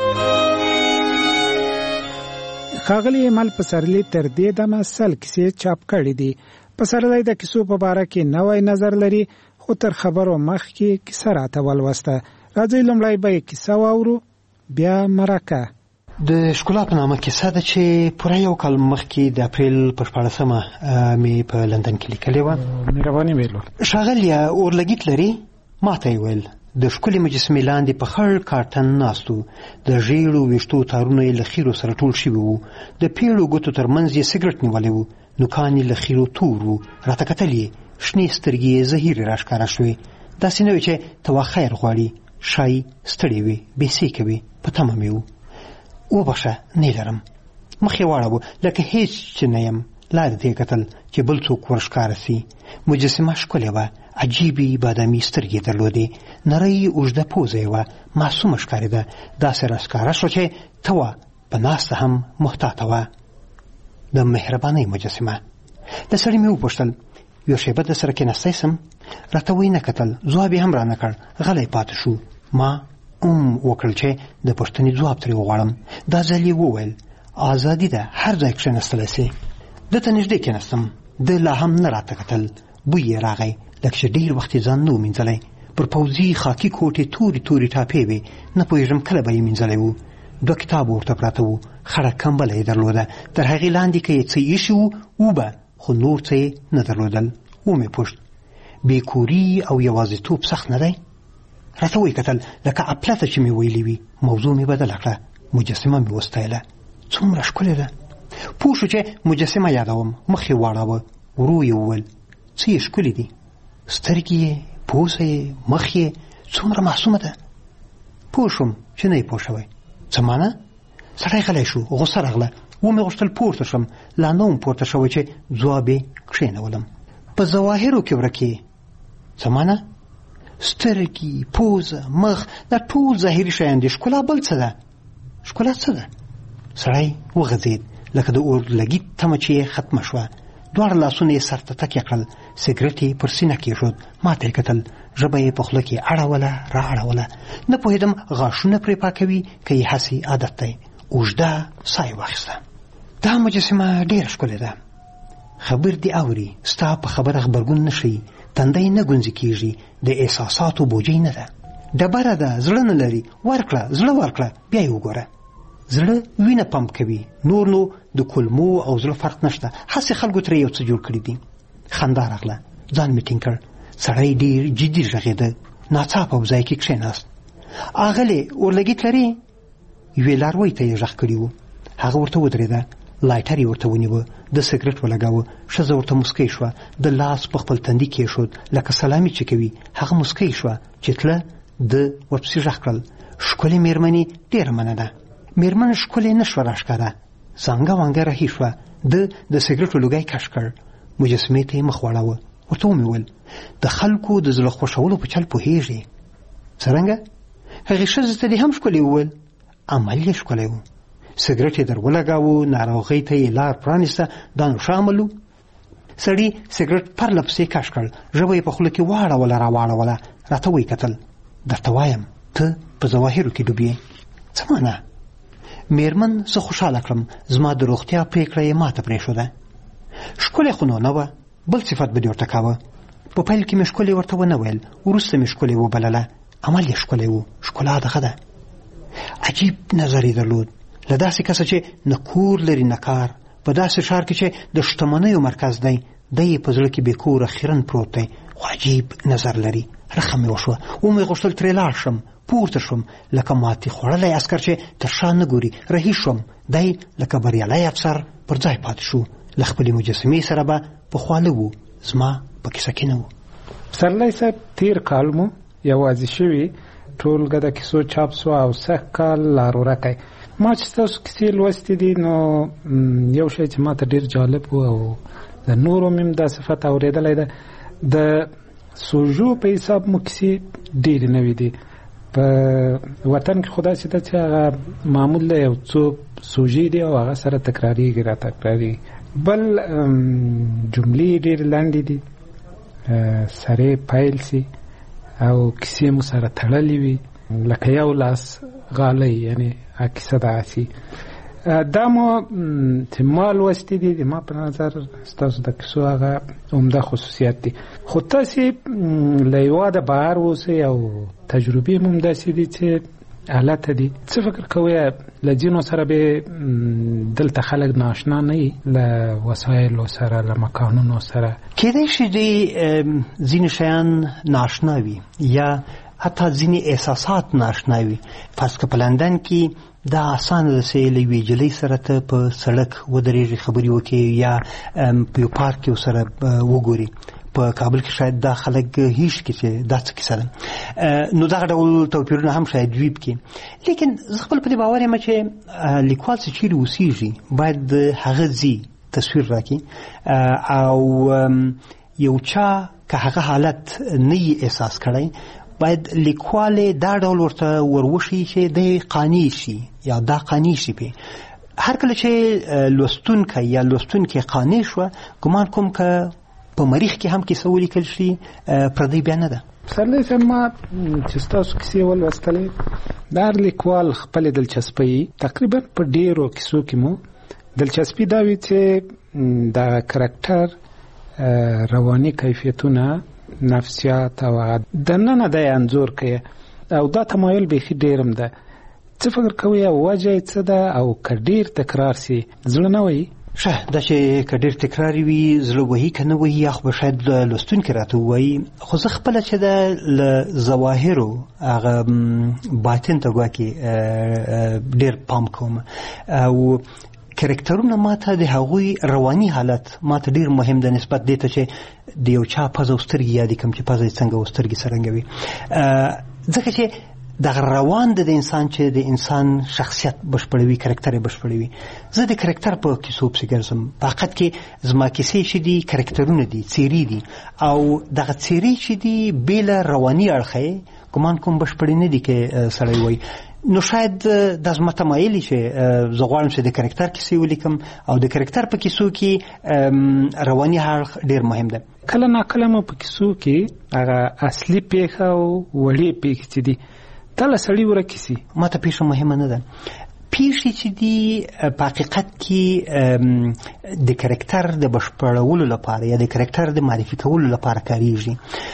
ښاغلي ایمل پسرلي تر دې دمه سل کیسې چاپ کړي دي. پسرلی د کیسو په باره کې نوی نظر لري، خو تر خبرو مخکې کیسه راته ولوسته. راځئ لومړی به یې کیسه واورو، بیا مرکه. د ښکلا په نامه کیسه ده چې پوره یو کال مخکې د اپریل پر 14مه مې په لندن کې لیکلې وه. مهرباني ویلو ښاغلیه اورلګیت لري؟ ما ته یې ویل. د ښکلې مجسمې لاندې په خړ کارټن ناست و، د ژیړو ویښتو تارونه یې له خیرو سره ټول شوي وو، د پیړو ګوتو تر منځ یې سګرټ نیولی و، نوکان یې له خیرو تور وو، راته کتل یې، شنې سترګې یې زهیرې راښکاره شوې. داسې نه وې چې ته وا خیر غواړي، ښایي ستړې وې، بېسېکه وې، په تمه مې و. وبخښه نه لرم. مخ یې واړاوه لکه هیڅ چې نه یم. لارې ته یې کتل چې بل څوک ورښکاره سي. مجسمه ښکلې وه، عجیبې بادامي سترګې درلودې، نرۍ اوږده پوزه یې وه، معصومه ښکارېده. داسې راښکاره شوه چې ته وه په ناسته هم محتاطه وه. د مهربانۍ مجسمه. د سړي مې وپوښتل یو شیبه د سره کېناستی سم؟ راته ویې نه کتل، ځواب یې هم رانه کړ. غلی پاتې شو. ما وکړل چې د پوښتنې ځواب ترې وغواړم. دا ځل یې وویل ازادي ده، هر ځای کښېنستلی سې. ده ته نږدې کېناستم. ده لا هم نه راته کتل. بوی یې راغی لکه چې ډېر وخت یې ځان نه و مینځلی. پر پوځي خاکي کوټ یې تورې تورې ټاپې وې، نه پوهېږم کله به یې مینځلی و. 2 کتاب ورته پراته وو، خړه کمبله یې درلوده، تر هغې لاندې که یې څه ایښي وو به، خو نور څه یې نه درلودل. ومې پوښت بیکوري او یوازیتوب سخت نه دی؟ راته ویې کتل لکه اپلته چې مې ویلي وي. موضوع مې بدله کړه، مجسمه مې وستایله. څومره ښکلې ده. پوه شو چې مجسمه یادوم، مخ یې واړاوه، ورو یې وویل څه یې ښکلې دي، سترګې یې، پوزه یې، مخ یې څومره معصومه ده. پوه شوم چې نه یې پوه شوی. څه معنی؟ سړی غلی شو، غوسه راغله. ومې غوښتل پورته شم، لا نه وم پورته شوی چې ځواب یې کښېنولم. په ظواهرو کې ورکې. څه معنی؟ سترګې، پوزه، مخ، دا ټول ظاهري شیان دي. ښکلا بل څه ده؟ ښکلا څه ده؟ سړی وغځېد لکه د اورلګي تمه چې یې ختمه شوه. دواړه لاسونه یې سر ته تکیه کړل، سګرټ یې پر سینه کېښود. ما ته یې کتل، ژبه یې په خوله کې اړوله را اړوله. نه پوهېدم غاښونه پرې پاکوي که یې هسې عادت دی. اوږده ساه یې واخیسته. دا مجسمه ډېره ښکلې ده. خبر دې اوري، ستا په خبره غبرګون نه ښیي، تندی نه ګونځې کېږي، د احساساتو بوجۍ نه ده. ډبره ده، زړه نه لري. ورکړه، زړه ورکړه، بیا یې وګوره. زړه وینه پمپ کوي، نور نو د کولمو او زړه فرق نشته. هسې خلکو ترې یو څه جوړ کړي دي. خندا راغله، ځان مې ټینګ کړ. سړی ډېر جدي غږېده. ناڅاپه په ځای کې کښېناست. اغلې اورلګیت لرې؟ یوې لاروۍ ته یې غږ کړي و. هغه ورته ودرېده، لایټر یې ورته ونیوه، د سګرټ ولګاوه. ښځه ورته مسکی شوه، د لاس په خپل تندي کېښود لکه سلامي چې کوي. هغه مسکی شوه چې تله د ورپسې غږ کړل، ښکلې مېرمنې ډېره مننه. مېرمن ښکلې نه شوه راښکاره، زانګه وانګه رهي شوه. د سګرټو لوګی کش کړ، مجسمې ته یې مخ واړاوه. ورته ومې ویل د خلکو د زړه خوښولو په چل پوهېږې؟ څرنګه؟ هغې ښځې ته دې هم ښکلې وویل؟ عمل یې ښکلی و. سګرټ یې در ولګاوه، ناروغۍ ته یې لار پرانیسته. دا نو ښه عمل و. سړي سګرټ پرله پسې کش کړ، ژبه یې په خوله کې واړوله را واړوله. راته ویې کتل، درته وایم ته په ظواهرو کې ډوب یې. څه معنی؟ مېرمن زه خوشحاله کړم، زما د روغتیا پرېکړه یې ماته پرېښوده. ښکلې خو نو نه وه، بل صفت به دې ورته کاوه. په پیل کې مې ښکلې ورته ونه ویل، وروسته مې ښکلې وبلله. عمل یې ښکلی و. ښکلا دغه ده. عجیب نظر یې درلود، له داسې کسه چې نه کور لري نه کار، په داسې ښار کې چې د شتمنیو مرکز دی. دی په زړه کې بې کوره خیرن پروت دی، خو عجیب نظر لري. رخه مې وشوه، ومې غوښتل ترې لاړ شم. پورته شوم لکه ماتې خوړلی عسکر چې تر شا نه ګوري. رهي شوم. دی لکه بریالی افسر پر ځای پاتې شو. له خپلې مجسمې سره به پخوا نه و، زما په کیسه کې نه و. پسرلی صاحب، تیر کال مو یوازې شوي ټولګه د کیسو چاپ سوه او سږ کال لار ورکی. ما چې تاسو کیسې لوستې دي نو یو شی چې ما ته ډېر جالب و او د نورو مې دا صفت اورېدلی ده، د سوژو په حساب مو کیسې ډېرې نوې دي. په وطن کې خو داسې ده چې هغه معمول دی، یو څو سوژې دي او هغه سره تکراریږي را تکراریږي. بل جملې ډېرې لنډې دي، سرې پیل سي او کیسې مو سره تړلې وي لکه یو لاس غالی، یعنی کیسه داسې. دا مو چې ما لوستې دي، د ما په نظر ستاسو د کیسو هغه عمده خصوصیت دي. خو تاسې له هېواده بهر اوسئ او تجربې مو هم داسې دي چې حالته دي. څه فکر کوئ له ځینو سره به دلته خلک ناشنا نه وي، له وسایلو سره، له مکانونو سره؟ کېدای شي دوی ځینې شیان ناشنا وي یا حتی ځینې احساسات ناشنا وي. فرض که په لندن کې دا اسانه ده چې له یوې نجلۍ سره ته په سړک ودرېږي، خبرې وکړې، یا په یو پارک کې ورسره وګوري. په کابل کې شاید دا خلک هیڅ کې چې دا څه کیسه ده. نو دغه ډول توپیرونه هم شاید وي پکې. لیکن زه خپل په دې باور یم چې لیکوال چې چیرې اوسېږي باید د هغه ځي تصویر راکړي، او یو چا که هغه حالت نه یې احساس کړی باید لیکوال دا ډول ورته وروښي چې دی قانع شي یا دا قانع شي پې. هر کله چې لوستونکی یا لوستونکې قانع شوه، ګمان کوم که په مریخ کې هم کیسه ولیکل شي پردی بیا نه ده. پسرلی صاحب، ما چې ستاسو کیسې ولوستلې، د هر لیکوال خپلې دلچسپۍ تقریبا په ډېرو کیسو کې مو دلچسپي دا وي چې د کرکټر رواني کیفیتونه، نفسیات او دننه د انځور کوي، او دا تمایل بیخي ډېرم ده. څه فکر کوئ وجه یې څه ده، او که ډېر تکرار سي زړه نه وایي؟ شه دا چې کډیر تکراری وي زړه وهي کنه وهي یا خو شاید لوستونکي راته وایي خو زه خپله چې د له ظواهرو هغه باطن ته ګواکې ډېر پام کوم او کرکټرونه ماته د هغوی رواني حالت ماته ډېر مهم ده نسبت دې ته چې د یو چا پزه او سترګې یادې کړم چې پزه یې څنګه او سترګې څرنګه وي ځکه چې دغه روان د انسان چې د انسان شخصیت بشپړوي کرکټر یې بشپړوي زه د کرکټر په کیسو پسې ګرځم په حقیقت کې زما کیسې چې دي کرکټرونه دي څیرې دي او دغه څیرې چې دي بې له رواني اړخه یې ګمان کوم بشپړې نه دي که سړی وایي نو شاید دا زما تمایلي چې زه غواړم چې د کرکټر کیسې ولیکم او د کرکټر په کیسو کې رواني اړخ ډېر مهم ده. کله ناکله مو په کیسو کې هغه اصلي پیښه او وړې پیښې چې دي تله سړی ورکې سي ماته پیښه مهمه نه ده پیښې چې دي په حقیقت کې د کرکټر د بشپړولو لپاره یا د کرکټر د معرفي کولو لپاره کاریږي.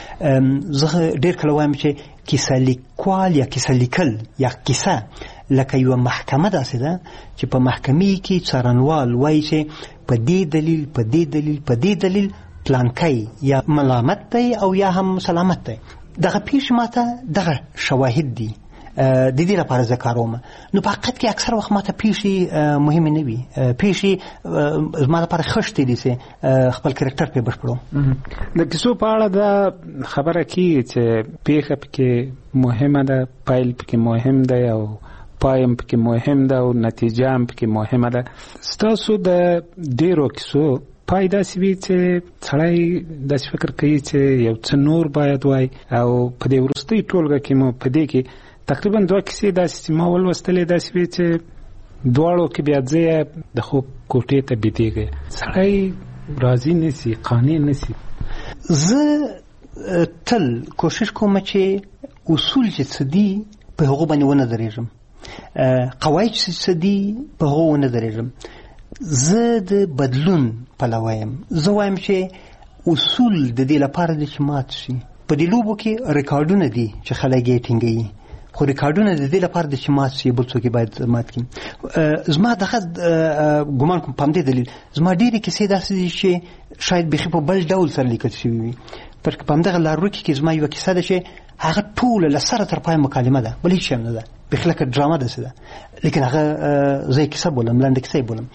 زه ډېر کله وایم چې کیسه لیکوال یا کیسه لیکل یا کیسه لکه یوه محکمه داسې ده چې په محکمې کې څارنوال وایي چې په دې دلیل په دې دلیل په دې دلیل پلانکی یا ملامت دی او یا هم سلامت دی. دغه پیښې ماته دغه شواهد دي د دې لپاره زه کاروم. نو په حقیقت کې اکثر وخت ماته پیښې مهمې نه وي پیښې زما لپاره خښتې دي چې خپل کرکټر پرې بشپړوم. د کیسو په اړه دا خبره کیږي چې پیښه پکې مهمه ده پیل پکې مهم دی او پایم پکې مهم ده او نتیجه هم پکې مهمه ده. ستاسو د ډېرو کیسو پای داسې وي چې سړی داسې فکر کوي چې یو څه نور باید وای او په دې وروستۍ ټولګه کې مو په دې کې تقریبا 2 کیسې داسې چې ما ولوستلې داسې وي چې دواړو کې بیا ځای د خوب کوټې ته بېدېږي سړی راضي نه سي قانع نه سي. زه تل کوشش کوم چې اصول چې څه دي په هغو باندې ونه درېږم قواعد چې څه دي په هغو ونه درېږم. زه د بدلون پلوی یم. زه وایم چې اصول د دې لپاره دي چې مات شي. په دې لوبو کې ریکارډونه دي چې خلک یې ټینګوي خو ریکارډونه د دې لپاره دي چې مات شي بل څوک باید مات کړي. زما دغه ګمان کوم په همدې دلیل زما ډېرې کیسې داسې دي چې شاید بیخي په بل ډول سره لیکل شوي وي. په همدغه لارورکي کې زما یوه کیسه ده چې هغه ټوله له سره تر پایه مکالمه ده بل هیڅ شی هم نه ده بیخي لکه ډرامه داسې ده لیکن هغه زه یې کیسه بولم لنډه کیسه یې بولم.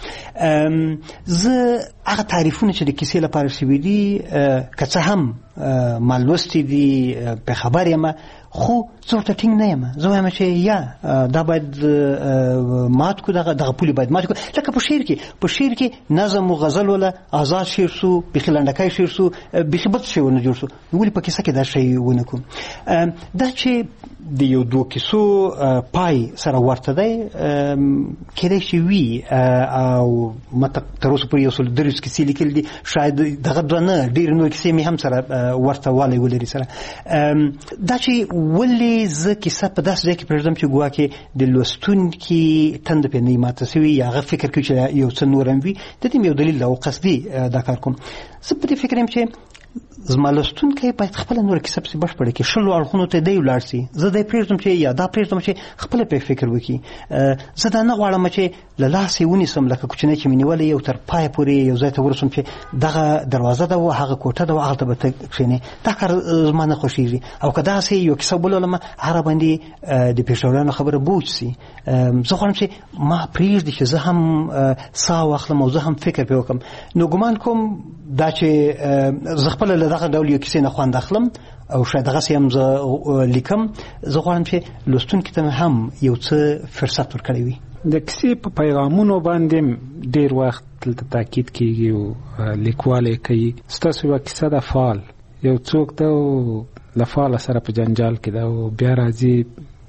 زه هغه تعریفونه چې د کیسې لپاره شوي دي که څه هم ما لوستي دي په خبر یم خو زه ورته ټینګ نه یم. زه وایم چې یا دا باید مات کړو دغه پولې باید مات کړو. لکه په شعر کې نظم و غزل ولا آزاد شعر سو بیخي لنډکی شعر سو بیخي بد شی ونه جوړ سو نو ولې په کیسه کې دا شی ونه کوم. دا چې د یو 2 کیسو پای سره ورته دی کېدای شي وي او ما تر اوسه پورې یو څو 3 کیسې لیکلي دي شاید دغه 2 نه ډېرې نورې کیسې مې هم سره ورته والی ولري سره. دا چې ولې زه کیسه په داسې ځای کې پرېږدم چې ګواکې د لوستونکي تنده پرې نه وي ماته سوي یا هغه فکر کوي چې یو څه نور هم وي د دې یو دلیل ده او قصدي دا کار کوم. زه په دې فکر یم چې زما لوستونکی باید خپله نوره کیسه پسې بشپړه کړي 6 اړخونو ته دی ولاړ سي. زه دی پرېږدم چې یا دا پرېږدم چې خپله پرې فکر وکړي. زه دا نه غواړم چې له لاسه یې ونیسم لکه کوچنی چې مې نیولی او تر پایه پورې یو ځای ته ورسم چې دغه دروازه ده و هغه کوټه ده و هغلته به ته کښېنې. دا کار زما نه خوښېږي او که داسې یو کیسه ولولم هغه باندې د پېښوریانو خبره بوج سي. زه غواړم چې ما پرېږدي چې زه هم ساه واخلم او زه هم فکر پرې وکړم. نو ګمان کوم دا چې زه خپله له دغه ډول یو کیسې نه خوند اخلم او شاید دغسې هم زه لیکم. زه غواړم چې لوستونکي ته هم یو څه فرصت ورکړی وي. د کیسې په پیغامونو باندې ډېر وخت دلته تاکید کیږي او لیکوال یې کوي. ستاسو یوه کیسه ده فال یو څوک ده او له فاله سره په جنجال کې ده او بیا راځي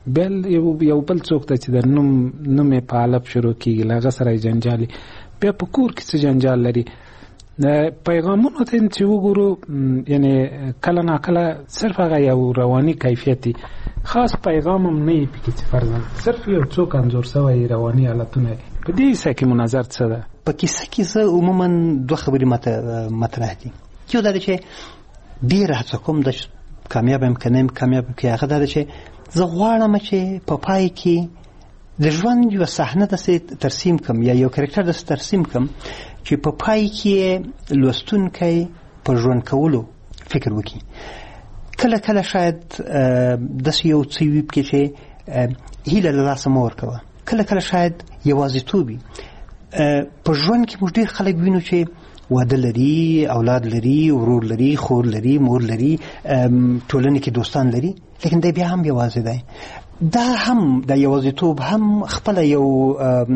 یو بل څوک ده چې د نوم یې په علب شروع کیږي له هغه سره یې جنجالي بیا په کور کې څه جنجال لري. پیغامونو ته چې وګورو یعنی کله ناکله صرف هغه یو رواني کیفیت دی خاص پیغام هم نه پکې چې فرضاً صرف یو څوک انځور شوی رواني حالتونه. په دې کیسه کې مو نظر څه ده؟ په کیسه کې زه عموما 2 خبرې مطرح دي. یو دا چې ډېره هڅه کوم د کامیاب یم که نه یم کامیاب کې هغه دا چې زه غواړم چې په پای کې د ژوند یو صحنه داسې ترسیم کم یا یو کرکټر داسې ترسیم کم چې په پای کې لوستونکی په ژوند کولو فکر وکړي. کله کله شاید داسې یو څه وي پکې چې هیله له لاسه مه ورکوه. کله کله شاید یوازیتوب وي. په ژوند کې موږ ډېر خلک وینو چې واده لري، اولاد لري، ورور لري، خور لري، مور لري، ټولنې کې دوستان لري، لیکن دی بیا هم یوازې دی. دا هم د یوازیتوب هم خپله یو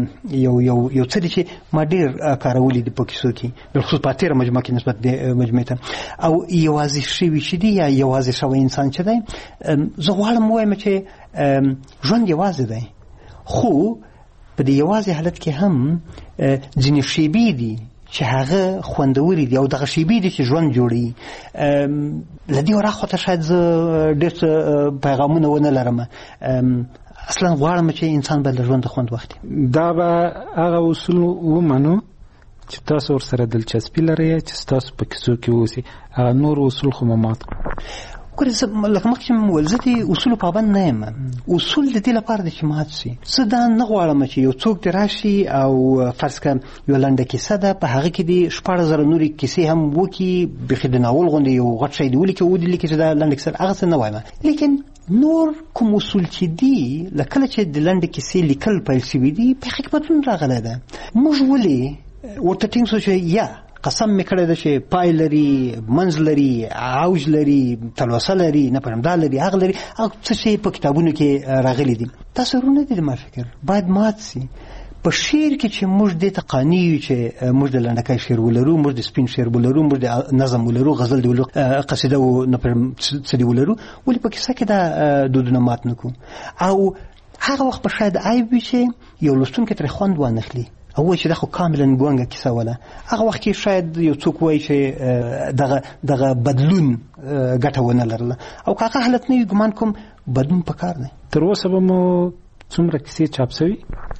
څه دی چې ما ډېر کارولی دي په کیسو کې، بالخصوص په تېره مجموعه کې نسبت دې مجموعې ته. او یوازې شوي چې دي یا یوازې شوی انسان چې دی، زه غواړم ووایم چې ژوند یوازې دی، خو په دې یوازې حالت کې هم ځینې شیبې دي چې هغه خوندوري دي او دغه شیبې دي چې ژوند جوړوي. له دې وراخواته شاید زه ډېر څه پیغامونه ونه لرم. اصلا غواړم چې انسان باید له ژونده خوند واخلي. دا به هغه اصول ومنو چې تاسو ورسره دلچسپي لرئ چې ستاسو په کیسو کې اوسي، هغه نور اصول خو مه مات کړو. لکه مخکې مې وویل زه د اصولو پابند نه یم. اصول د دې لپاره دی چې مات شي. زه دا نه غواړم چې یو څوک دې راشي او فرض کړه یو لنډه کیسه ده، په هغه کې دې 14,000 نورې کیسې هم وکړي، بیخي د ناول غوندې یو غټ شی دې ولیکي ودې چې دا لنډه کیسه، هغه څه نه وایم. لیکن نور کوم اصول چې دي له کله چې د لنډې کیسې لیکل پیل شوي دي په هغې کې بدلون راغلی ده. موږ ولې ورته ټینګ شو چې یا قسم مې کړی ده چې پای لري، منځ لري، عوج لري، تلوسه لري، نه پوهېږم دا لري، هغه لري، هغه څه چې په کتابونو کې راغلي دي. دا څه نه دي زما فکر باید مات سي. په شعر کې چې موږ دې ته قانع یو چې موږ د لنډکی شعر ولرو، موږ د سپین شعر ولرو، موږ د نظم ولرو، غزل دې ولرو، قصیده و نه پوهېږم څه دې ولرو، ولې په کیسه کې دا دودونه مات نه کړو. او هغه وخت به شاید عیب وي چې یو لوستونکی ترې خوند وانخلي او وایي چې دا خو کاملا ګونګه کیسه وله. هغه وخت کې شاید یو څوک وایي چې دغه بدلون ګټه ونه لرله. او که هغه حالت نه وي ګمان کوم بدلون پکار دی. تر اوسه به مو څومره کیسې چاپ شوي؟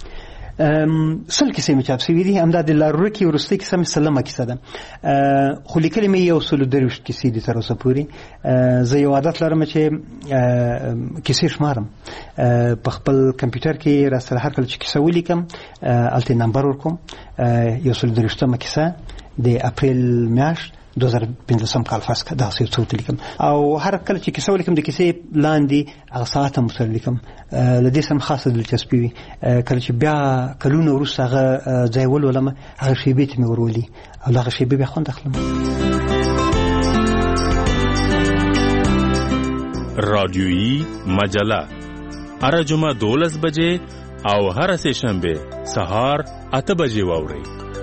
100 کیسې مې چاپ شوي دي. همدا د لارورکې وروستۍ کیسه مې 30مه کیسه ده، خو لیکلې مې 123 کیسې دي تر اوسه پورې. زه یو عادت لرم چې کیسې شمارم په خپل کمپیوټر کې، را سره هر کله چې کیسه ولیکم هلته نمبر ورکوم. 123مه کیسه د اپریل میاشت 2015 کال فرض کړه، داسې یو څه لیکم. او هر کله چې کیسه ولیکم د کیسې لاندې هغه ساعت هم ورسره لیکم. له دې سره خاصه دلچسپي وي. کله چې بیا کلونه وروسته هغه ځای ولولم، هغه شیبې ته مې ورولي او له هغه شیبې بیا خوند اخلم. رادیویی مجله هر جمعه 12 بجې او هر سه شنبه سهار 8 بجې واورئ.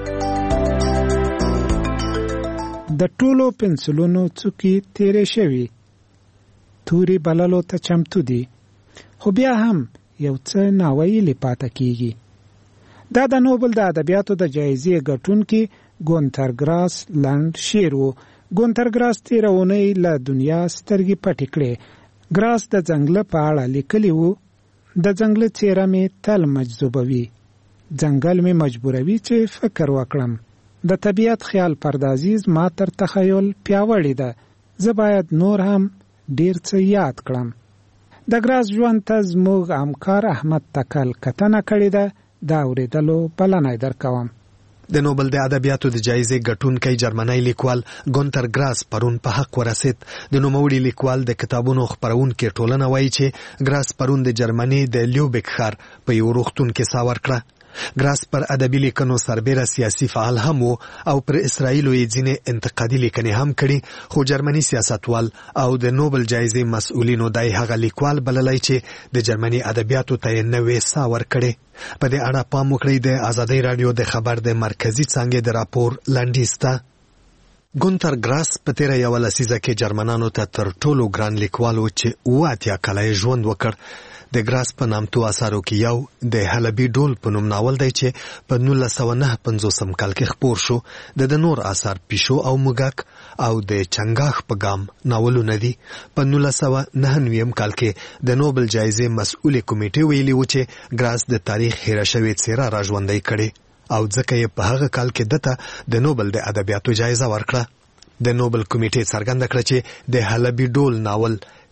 د ټولو پنسلونو څوکې تیرې شوي، توري بللو ته چمتو دي، خو بیا هم یو څه ناویلي پاتې کیږي. دا د نوبل د ادبیاتو د جایزې ګټونکي ګونتر ګراس لنډ شعر و. ګونتر ګراس تېره اونۍ له دنیا سترګې پټې کړې. ګراس د ځنګله په اړه لیکلي و: د ځنګله څېره مې تل مجذوبوي، ځنګل مې مجبوروي چې فکر وکړم. د طبیعت خیال پردازي زما تر تخیل پیاوړې ده. زه باید نور هم ډیر څه یاد کړم. د ګراس ژوند ته زموږ همکار احمد تکل کتنه کړې ده. دا اورېدلو بلنه درکوم. د نوبل د ادبیاتو د جایزې ګټونکی جرمنی لیکوال ګونتر ګراس پرون په حق ورسید. د نوموړي لیکوال د کتابونو خپرونکي ټولنه وایي چې ګراس پرون د جرمني د لیوبک ښار په یو روغتون کې ساه ورکړه. ګراس پر ادبي لیکنو سربیره سیاسي فعال هم و او پر اسرائیلو یې ځینې انتقادي لیکنې هم کړي، خو جرمني سیاستوال او د نوبل جایزې مسؤلینو دای هغه لیکوال بللی چې د جرمني ادبیاتو ته یې نوې ساه ورکړې. په دې اړه پام وکړئ د ازادۍ راډیو د خبر د مرکزي څانګې د راپور لنډیز ته. ګونتر ګراس په تیره یوه لسیزه کې جرمنانو ته تر ټولو ګران لیکوال و چې 80 کاله یې ژوند وکړ. د ګراس په نامتو اثارو کې یو د حلبي ډول په نوم ناول دی چې په 1959 کال کې خپور شو. د نور اثار پیشو او مګک او د چنګاخ په ګام ناولونه دي. په 1999 کال کې د نوبل جایزې مسؤلې کمیټې ویلي و چې ګراس د تاریخ هیره شوې څېره را ژوندۍ کړې او ځکه یې په هغه کال کې دته د نوبل د ادبیاتو جایزه ورکړه. د نوبل کمیټې څرګنده کړه چې د حلبي ډول ناول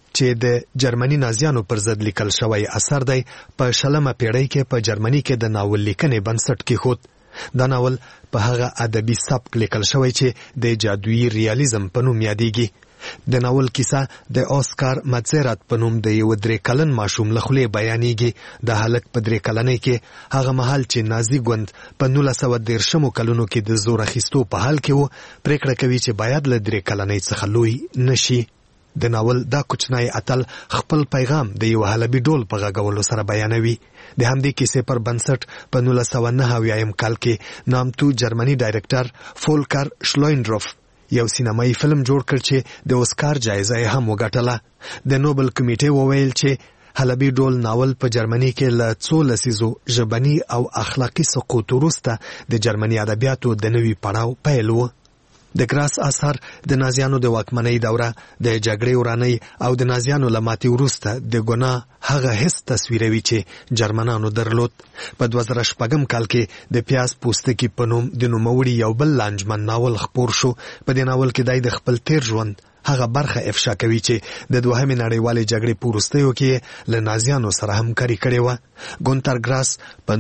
چې د جرمني نازیانو پر ضد لیکل شوی اثر دی په 20مه پیړۍ کې په جرمني کې د ناول لیکنې بنسټ کېښود. دا ناول په هغه ادبي سبک لیکل شوی چې د جادویي ریالیزم په نوم یادېږي. د ناول کیسه د اوسکار ماتزرات په نوم د یو 3 کلن ماشوم له خولې بیانېږي. د هلک په 3 کلنۍ کې هغه مهال چې نازي ګوند په 1930 کلونو کې د زور اخیستو په حال کې و، پریکړه کوي چې باید له 3 کلنۍ څخه لوی نشي. د ناول دا کوچنی اتل خپل پیغام د یو حلبي ډول په غږولو سره بیانوي. د همدې کیسې پر بنسټ په 1999 کال کې نامتو جرمني ډایرکټر فولکر شلوینډروف یو سینمایي فلم جوړ کړ چې د اوسکار جایزه یې هم وګټله. د نوبل کمیټې وویل چې حلبي ډول ناول په جرمني کې له 2 لسیزو ژبني او اخلاقي سقوط وروسته د جرمني ادبیاتو د نوي پړاو پیل و. د ګراس اثر د نازیانو د واکمنۍ دوره، د جګړې ورانۍ او د نازیانو له ماتې وروسته د ګناه هغه حس تصویروي چې جرمنانو درلود. په 2006 کال کې د پیاز پوستکي په نوم د نوموړي یو بل لانجمن ناول خپور شو. په دې ناول کې دی د خپل تیر ژوند هغه برخه افشا کوي چې د دوهمې نړیوالې جګړې په وروستیو کې له نازیانو سره همکاري کړې وه. ګونتر ګراس په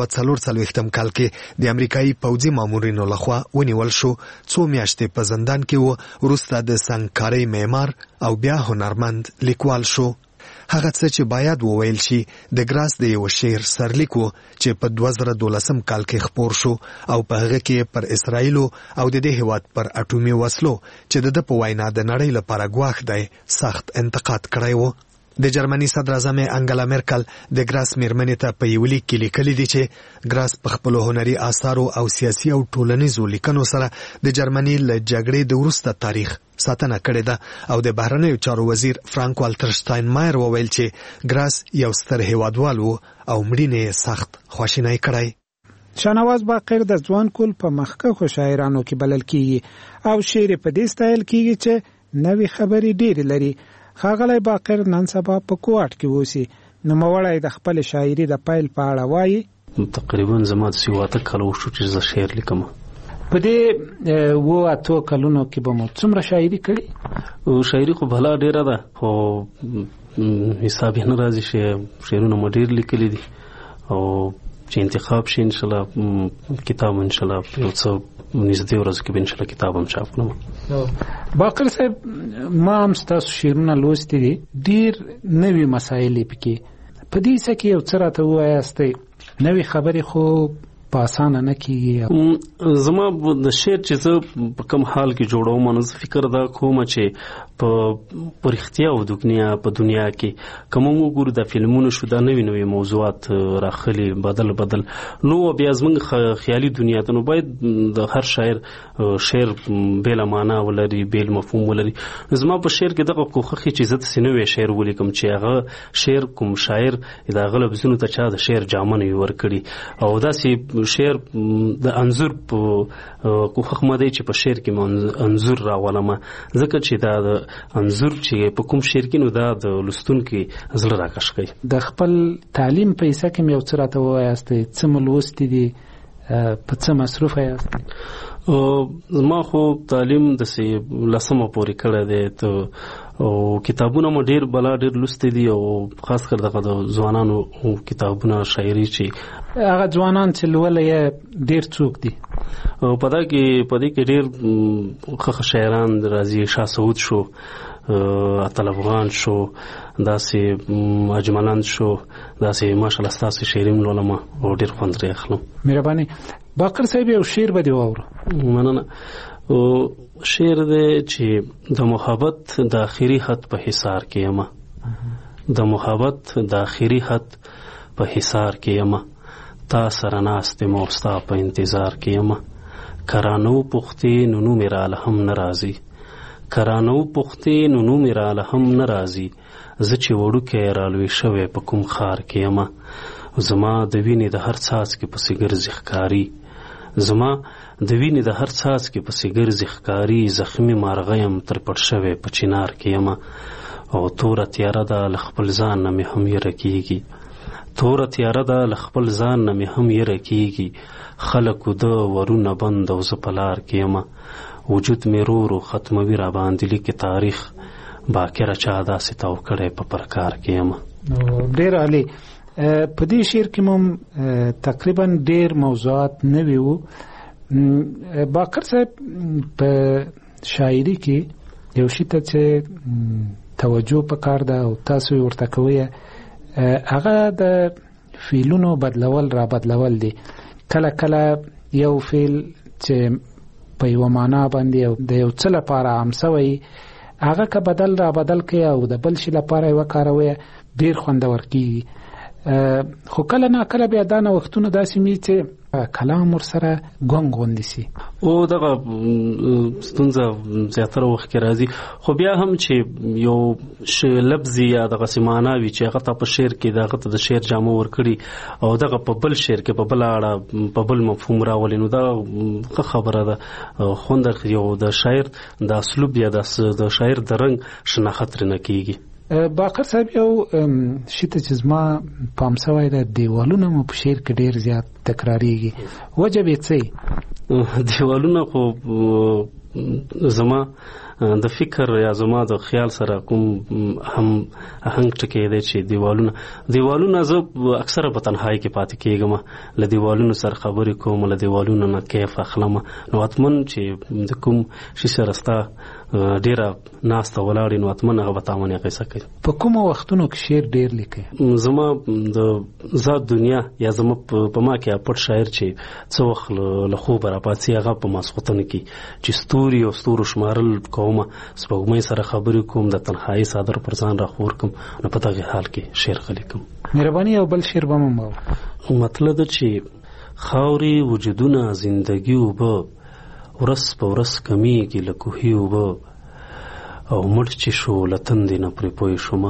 1944 کال کې د امریکایي پوځي مامورینو لخوا ونیول شو. 2 میاشتې په زندان کې و. وروسته د سنګکارۍ معمار او بیا هنرمند لیکوال شو. هغه څه چې باید وویل شي د ګراس د یو شعر سرلیک و چې په 2012 کال کې خپور شو او په هغه کې پر اسرائیل او د دې هیواد پر اټومي وسلو چې د په وینا د نړۍ لپاره ګواښ دی سخت انتقاد کړی و. د جرمني صدر اعظم انګلا مرکل د ګراس میرمنې ته په یو لیک کې لیکلي دي چې ګراس په خپلو هنري آثارو او سیاسي او ټولنیزو لیکنو سره د جرمني له جګړې د وروسته تاریخ ساتنه کړې ده. او د بهرنیو چارو وزیر فرانک والټر شتاینمایر وویل چې ګراس یو ستر هیوادوال و او مړینې سخت خواشینی کړی. شاهنواز باقر د ځوان کول په مخکښو شاعرانو کې بلل کیږي او شعر په دې سټایل کیږي چې نوې خبرې ډېرې لري. ښاغلی باقر نن سبا په کوټ کې اوسي. نوموړی د خپل شاعري د پیل په اړه وایي. تقریبا زما د 7 کالو شو چې زه شعر لیکم. په دې 8 کلونو کې به مو څومره شاعري کړې؟ شاعري خو بهلا ډېره ده، خو حساب یې نه راځي چې شعرونه مو ډېر لیکلي دي او چې انتخاب شي انشاءالله کتاب انشاءالله یو څه نږدې ورځو کې به انشاءالله کتاب هم چاپ کړم. باقر صاحب ما هم ستاسو شعرونه لوستي دي، ډېر نوي مسایل یې پکې. په دې څه کې یو څه راته ووایاستئ؟ نوې خبرې خو په اسانه نه کېږي. زما د شعر چې زه په کوم حال کې جوړوم نو زه فکر دا کوم چې په رښتیا او په دنیا کې کوم وګورو د فلمونو شو د نوې موضوعات راخلي بدل نو بیا زموږ خیالي دنیا ته نو باید د هر شعر بېل معنا ولري، بېل مفهوم ولري. زما په شعر کې دغه کوښښ چې زه داسې نوی شعر ولیکم چې هغه شعر کوم شاعر د هغه لفظونو ته چا د شعر جامه نه وي ورکړي او داسې شعر د انځور په کوښښ مده چې په شعر کې انځور راولم، ځکه چې دا د انځور چې په کوم شعر کې نو دا د لوستونکي زړه راکش کوي. د خپل تعلیم په حصه کې یو څه راته ووایاستئ؟ څه مو لوستي دي؟ په څه مصروفه یاست؟ ما خو تعلیم داسې 10مه پورې کړی دی او کتابونه مو ډېر لوستي دي او خاص کر دغه د ځوانانو کتابونه شاعري چې هغه ځوانان چې لولي ډېر څوک دي؟ په دې کې ډېر ښه شاعران راځي. شاه سعود شو، اتل افغان شو، داسې اجملند شو، داسې ماشاءالله ستاسو شعري م لولم او ډېر خوند ترې اخلم. مهرباني. باقر صاحب یو شعر به دې واورو. مننه. شعر دی چې د محبت د آخري خط په حصار کې یمه، د محبت د آخري خط په حصار کې یمه، تا سره ناست یم او ستا په انتظار کې یمه، کرانو پختې نو نومې راله هم نه راځي، کرانو پختې نو نومې راله هم نه راځي، زه چې وړوکی رالوی شوی په کوم ښار کې یمه، زما د وینې د هر څاڅکي پسې ګرځي ښکاري، زما د وینې د هر څاڅکي پسې ګرځي ښکاري، زخمي مارغه یم تر پټ شوی په چنار کې یمه، او توره تیاره ده له خپل ځان نه مې هم یره کېږي، توره تیاره ده له خپل ځان نه مې هم یره کېږي، خلکو ده ورونه بند او زه په لار کې یمه، وجود مې رو رو ختموي را باندې لیکي تاریخ، باکره چا داسې تاو کړی په پرکار کې یم. ډېر عالی. په دې شعر کې مو تقریبا ډېر موضوعات نوي وو. باقر صاحب په شاعري کې یو شي ته چې توجه پکار ده او تاسو ورته کوئ هغه د فعلونو بدلول را بدلول دي. کله کله یو فعل چې په یوه معنا باندې د یو څه لپاره عام سوی هغه که بدل را بدل کړي او د بل شي لپاره یې وکاروئ ډېر خوندور کېږي. خو کله نا کله بیا دا نوښتونه داسې وي چې کلام ورسره ګونګ غوندې سي او دغه ستونزه زیاتره وخت کې راځي. خو بیا هم چې یو لفظ یا دغسې معنا وي چې هغه ته په شعر کې د هغه ته د شعر جامه ورکړي او دغه په بل شعر کې په بل اړه په بل مفهوم راولي نو دا ښه خبره ده. خوند یو د شاعر د اسلوب یا د شاعر د رنګ شناخت ترېنه کېږي. باقر صاحب یو شي ته چې زما پام سوی ده دیوالونه مو په شعر کې ډېر زیات تکراریږي وجه به څه دیوالونه خو زما د فکر یا زما د خیال سره کوم هم هنګ ټکی دی چې دیوالونه زه اکثره په تنهایی کې پاتې کېږم له دیوالونو سره خبرې کوم له دیوالونو نه کیف اخلم نو اتمن چې د کوم شي سره ستا ډیره ناسته ولاړې نو اتمن هغه به تا باندې قصه کوي. په کومو وختونو کې شعر ډېر لیکئ؟ زما د ذات دنیا یا زما په ما کې پټ شاعر چې څه وخت له خوبه راپاڅي هغه په ماسخوتن کې چې ستوري او ستورو شمارل کومه سپوږمۍ سره خبرې کوم د تنهایی صادر پر ځان راخور کوم نو په دغه حال کې شعر لیکم. مهرباني یو بل شعر به مو مطلب ده چې خاورې وجودونه زندگی اوبه ورس په ورس کمیږي له کوهي اوبه او مړ چې شو له تندې نه پرې پوه شومه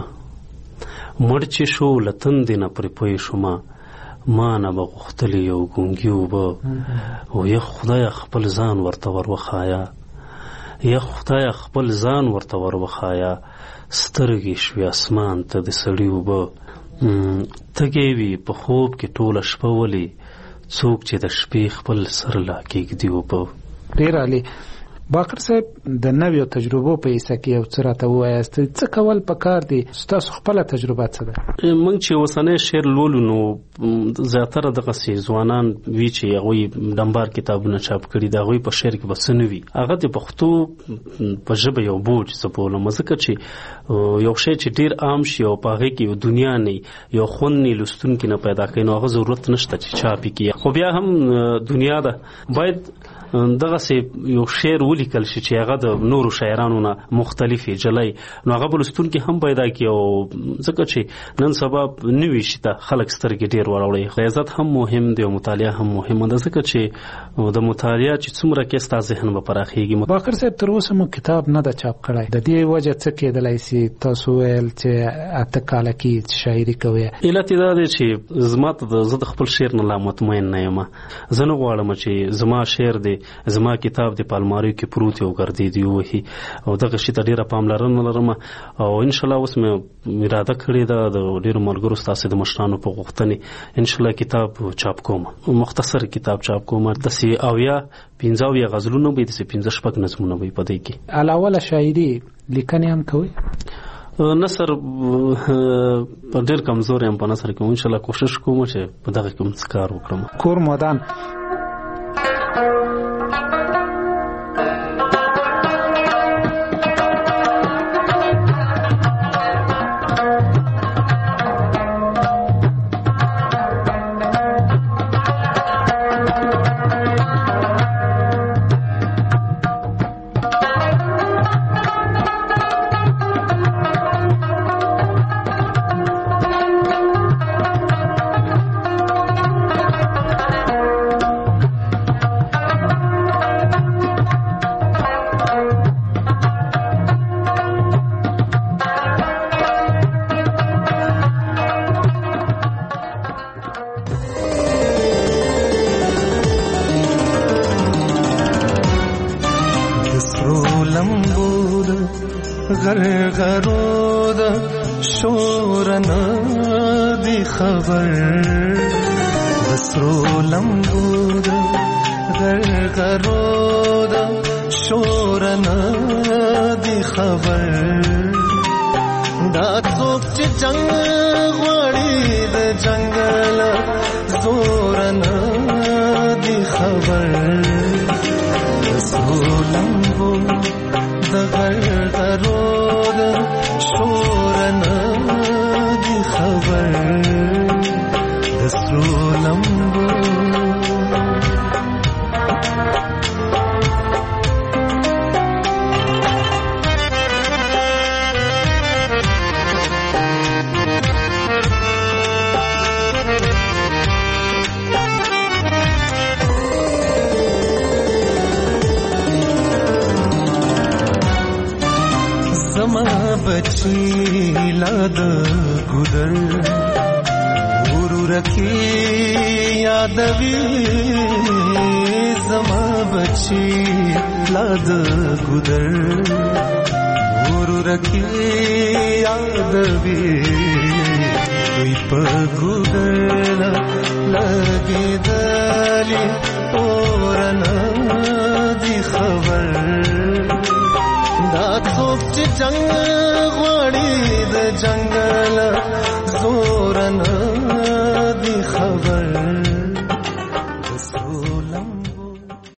ما نه به غوښتلې یو ګونګي اوبه او یا خدایه خپل ځان ورته ور وښایه سترګې شوې اسمان ته د سړي اوبه تږې وي په خوب کې ټوله شپه ولې څوک چې د شپې خپل سر لا کېږدي اوبه. ډېر عالي. باقر صاحب د نویو تجربو په حصه کې یو څه راته ووایاست څه کول پکار دي ستاسو خپله تجربه څه ده؟ موږ چې اوسنی شعر لولو نو زیاتره دغسې ځوانان وي چې هغوی ډمبار کتابونه چاپ کړي د هغوی په شعر کې به څه نه وي هغه د پښتو په ژبه یو بوج زه بولم ځکه چې یو شی چې ډېر عام شي او په هغې کې یو دنیا نه یو خوند نه لوستونکي نه پیدا کوي نو هغه ضرورت نشته چې چاپ یې کړي. خو بیا هم دنیا ده باید دغسې یو شعر ولیکل شي چې هغه د نورو شاعرانو نه مختلفې جلۍ نو هغه به لوستونکي هم پیدا کړي او ځکه چې نن سبا نوي شي ته خلک سترګې ډېر وراوړي. عزت هم مهم دی او مطالعه هم مهمه ده ځکه چې د مطالعه چې څومره کې ستا ذهن به پراخېږي. باقر صاحب تر اوسه مو کتاب نه ده چاپ کړی د دې وجه څه کېدلی سي تاسو ویل چې 8 کاله کې شاعري کوئ علت یې دا دی چې زما زه د خپل شعر نه لا مطمئن نه یم زه نه غواړم چې زما شعر دی زما کتاب د پالماریو کې پروت یو ګرځېدي وهي او دغه شي ته ډېره پاملرنه لرم او انشاءالله اوس مې اراده کړې ده د ډېرو ملګرو ستاسې د مشرانو په غوښتنې انشاءالله کتاب چاپ کوم مختصر کتاب چاپ کوم داسې 15 غزلونه به داسې 15 نظمونه به په دې کې علاوه له شاعري لیکنې هم کوئ؟ نثر په ډېر کمزور یم په نثر کې انشاءالله کوشش کوم چې په دغه کې څه کار وکړم. کور مودان جنگ غړي د جنگل زورن دي خبر سولمبو د غرغرود شورن دي خبر د سولمبو बची लाद गुदर गुरु रखी यादवी जमा बची लाद गुदर गुरु रखी यादवी कोई पर गुदर लगे दली और